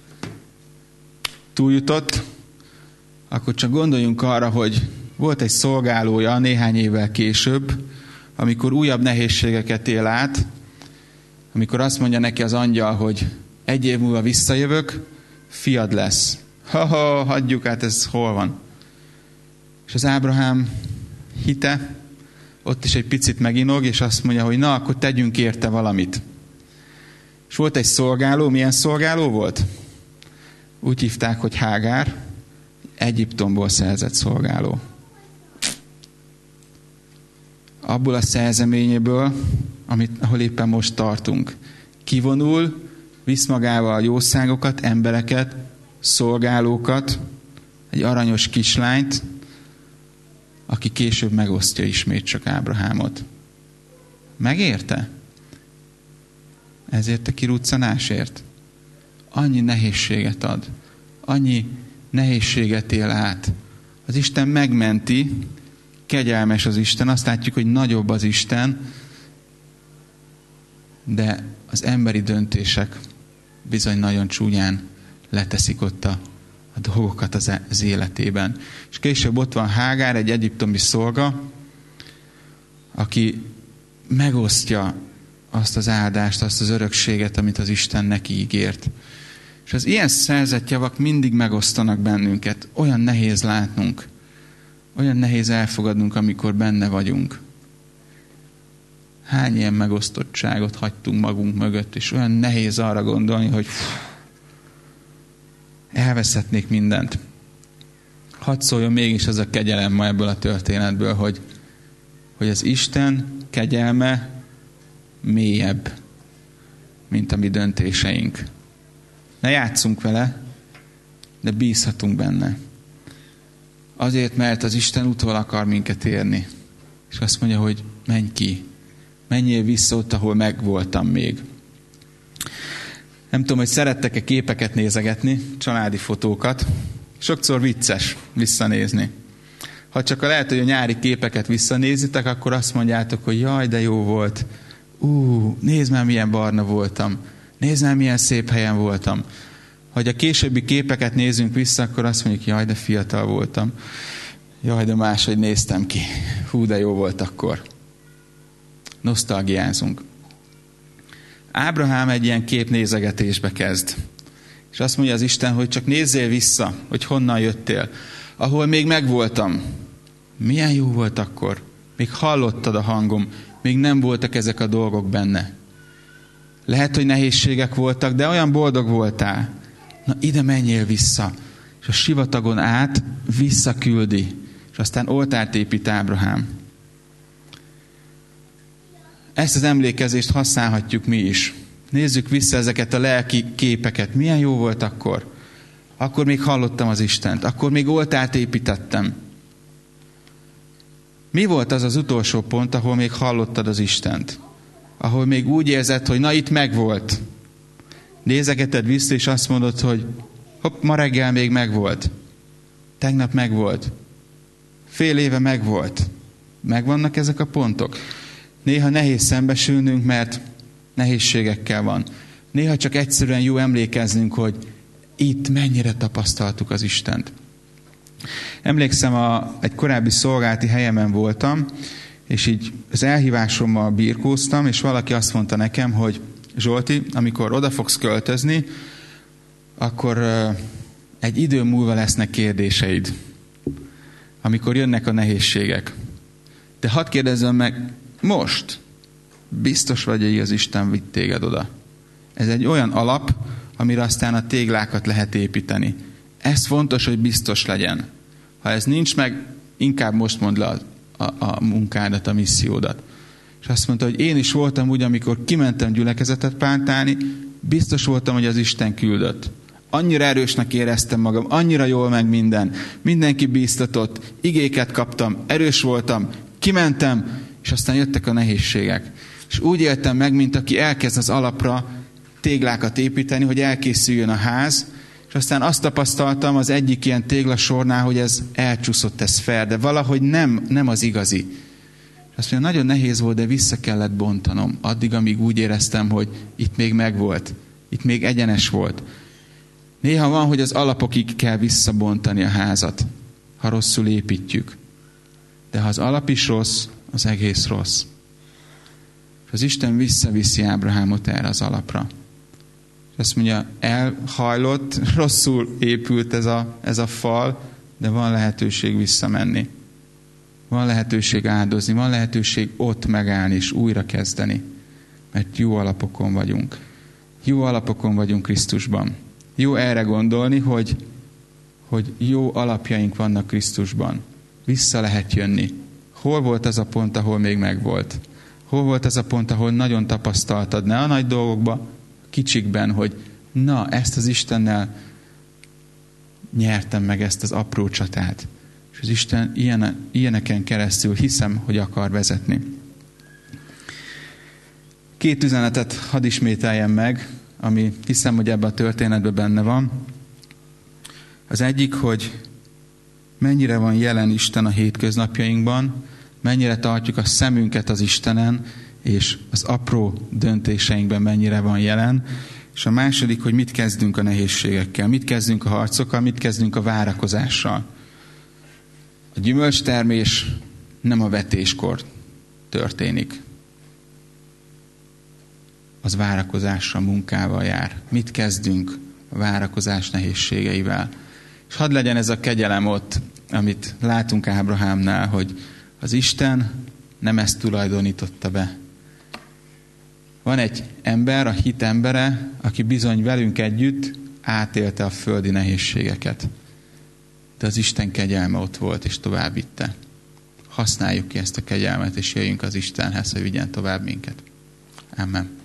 túljutott, akkor csak gondoljunk arra, hogy volt egy szolgálója néhány évvel később, amikor újabb nehézségeket él át, amikor azt mondja neki az angyal, hogy egy év múlva visszajövök, fiad lesz. Ha-ha, hagyjuk, hát ez hol van? És az Ábrahám hite ott is egy picit meginog, és azt mondja, hogy na, akkor tegyünk érte valamit. És volt egy szolgáló, milyen szolgáló volt? Úgy hívták, hogy Hágár, Egyiptomból szerzett szolgáló. Abból a szerzeményéből, amit, ahol éppen most tartunk, kivonul, visz magával a jószágokat, embereket, szolgálókat, egy aranyos kislányt, aki később megosztja ismét csak Ábrahámot. Megérte? Ezért a kiruccanásért? Annyi nehézséget ad, annyi nehézséget él át. Az Isten megmenti, kegyelmes az Isten, azt látjuk, hogy nagyobb az Isten, de az emberi döntések bizony nagyon csúnyán leteszik ott a, a dolgokat az, az életében. És később ott van Hágár, egy egyiptomi szolga, aki megosztja azt az áldást, azt az örökséget, amit az Isten neki ígért. És az ilyen szerzett javak mindig megosztanak bennünket. Olyan nehéz látnunk, olyan nehéz elfogadnunk, amikor benne vagyunk. Hány ilyen megosztottságot hagytunk magunk mögött, és olyan nehéz arra gondolni, hogy elveszhetnék mindent. Hadd szóljon mégis az a kegyelem ma ebből a történetből, hogy, hogy az Isten kegyelme mélyebb, mint a mi döntéseink. Ne játsszunk vele, de bízhatunk benne. Azért, mert az Isten utól akar minket érni. És azt mondja, hogy menj ki. Menjél vissza ott, ahol megvoltam még. Nem tudom, hogy szerettek-e képeket nézegetni, családi fotókat. Sokszor vicces visszanézni. Ha csak a lehet, hogy a nyári képeket visszanézitek, akkor azt mondjátok, hogy jaj, de jó volt. Ú, nézd már, milyen barna voltam. Nézd már, milyen szép helyen voltam. Ha a későbbi képeket nézzünk vissza, akkor azt mondjuk, jaj, de fiatal voltam. Jaj, de máshogy néztem ki. Hú, de jó volt akkor. Nosztalgiázunk. Ábrahám egy ilyen képnézegetésbe kezd. És azt mondja az Isten, hogy csak nézzél vissza, hogy honnan jöttél. Ahol még megvoltam. Milyen jó volt akkor. Még hallottad a hangom. Még nem voltak ezek a dolgok benne. Lehet, hogy nehézségek voltak, de olyan boldog voltál. Na ide menjél vissza. És a sivatagon át visszaküldi. És aztán oltárt épít Ábrahám. Ezt az emlékezést használhatjuk mi is. Nézzük vissza ezeket a lelki képeket. Milyen jó volt akkor. Akkor még hallottam az Istent. Akkor még oltárt építettem. Mi volt az az utolsó pont, ahol még hallottad az Istent? Ahol még úgy érzed, hogy na itt megvolt. Nézegeted vissza, és azt mondod, hogy hopp, ma reggel még megvolt. Tegnap megvolt. Fél éve megvolt. Megvannak ezek a pontok? Néha nehéz szembesülnünk, mert nehézségekkel van. Néha csak egyszerűen jó emlékeznünk, hogy itt mennyire tapasztaltuk az Istent. Emlékszem, a, egy korábbi szolgálati helyemen voltam, és így az elhívásommal birkóztam, és valaki azt mondta nekem, hogy Zsolti, amikor oda fogsz költözni, akkor uh, egy idő múlva lesznek kérdéseid, amikor jönnek a nehézségek. De hadd kérdezzem meg, most biztos vagy, hogy az Isten vitt téged oda? Ez egy olyan alap, amire aztán a téglákat lehet építeni. Ez fontos, hogy biztos legyen. Ha ez nincs meg, inkább most mondd le a, a, a munkádat, a missziódat. És azt mondta, hogy én is voltam úgy, amikor kimentem gyülekezetet pántálni, biztos voltam, hogy az Isten küldött. Annyira erősnek éreztem magam, annyira jól meg minden. Mindenki bíztatott, igéket kaptam, erős voltam, kimentem, és aztán jöttek a nehézségek. És úgy éltem meg, mint aki elkezd az alapra téglákat építeni, hogy elkészüljön a ház, és aztán azt tapasztaltam az egyik ilyen téglasornál, hogy ez elcsúszott, ez fel, de valahogy nem, nem az igazi. Azt mondja, nagyon nehéz volt, de vissza kellett bontanom. Addig, amíg úgy éreztem, hogy itt még megvolt, itt még egyenes volt. Néha van, hogy az alapokig kell visszabontani a házat, ha rosszul építjük. De ha az alap is rossz, az egész rossz. És az Isten visszaviszi Ábrahámot erre az alapra. És azt mondja, elhajlott, rosszul épült ez a, ez a fal, de van lehetőség visszamenni. Van lehetőség áldozni, van lehetőség ott megállni és újra kezdeni. Mert jó alapokon vagyunk. Jó alapokon vagyunk Krisztusban. Jó erre gondolni, hogy, hogy jó alapjaink vannak Krisztusban. Vissza lehet jönni. Hol volt az a pont, ahol még megvolt? Hol volt az a pont, ahol nagyon tapasztaltad, ne a nagy dolgokba, kicsikben, hogy na, ezt az Istennel nyertem meg, ezt az apró csatát. És az Isten ilyen, ilyeneken keresztül hiszem, hogy akar vezetni. Két üzenetet hadd ismételjem meg, ami hiszem, hogy ebben a történetben benne van. Az egyik, hogy mennyire van jelen Isten a hétköznapjainkban, mennyire tartjuk a szemünket az Istenen, és az apró döntéseinkben mennyire van jelen. És a második, hogy mit kezdünk a nehézségekkel, mit kezdünk a harcokkal, mit kezdünk a várakozással. A gyümölcstermés nem a vetéskor történik. Az várakozással, munkával jár. Mit kezdünk a várakozás nehézségeivel? És hadd legyen ez a kegyelem ott, amit látunk Ábrahámnál, hogy az Isten nem ezt tulajdonította be. Van egy ember, a hit embere, aki bizony velünk együtt átélte a földi nehézségeket. De az Isten kegyelme ott volt, és tovább vitte. Használjuk ki ezt a kegyelmet, és jöjjünk az Istenhez, hogy vigyen tovább minket. Amen.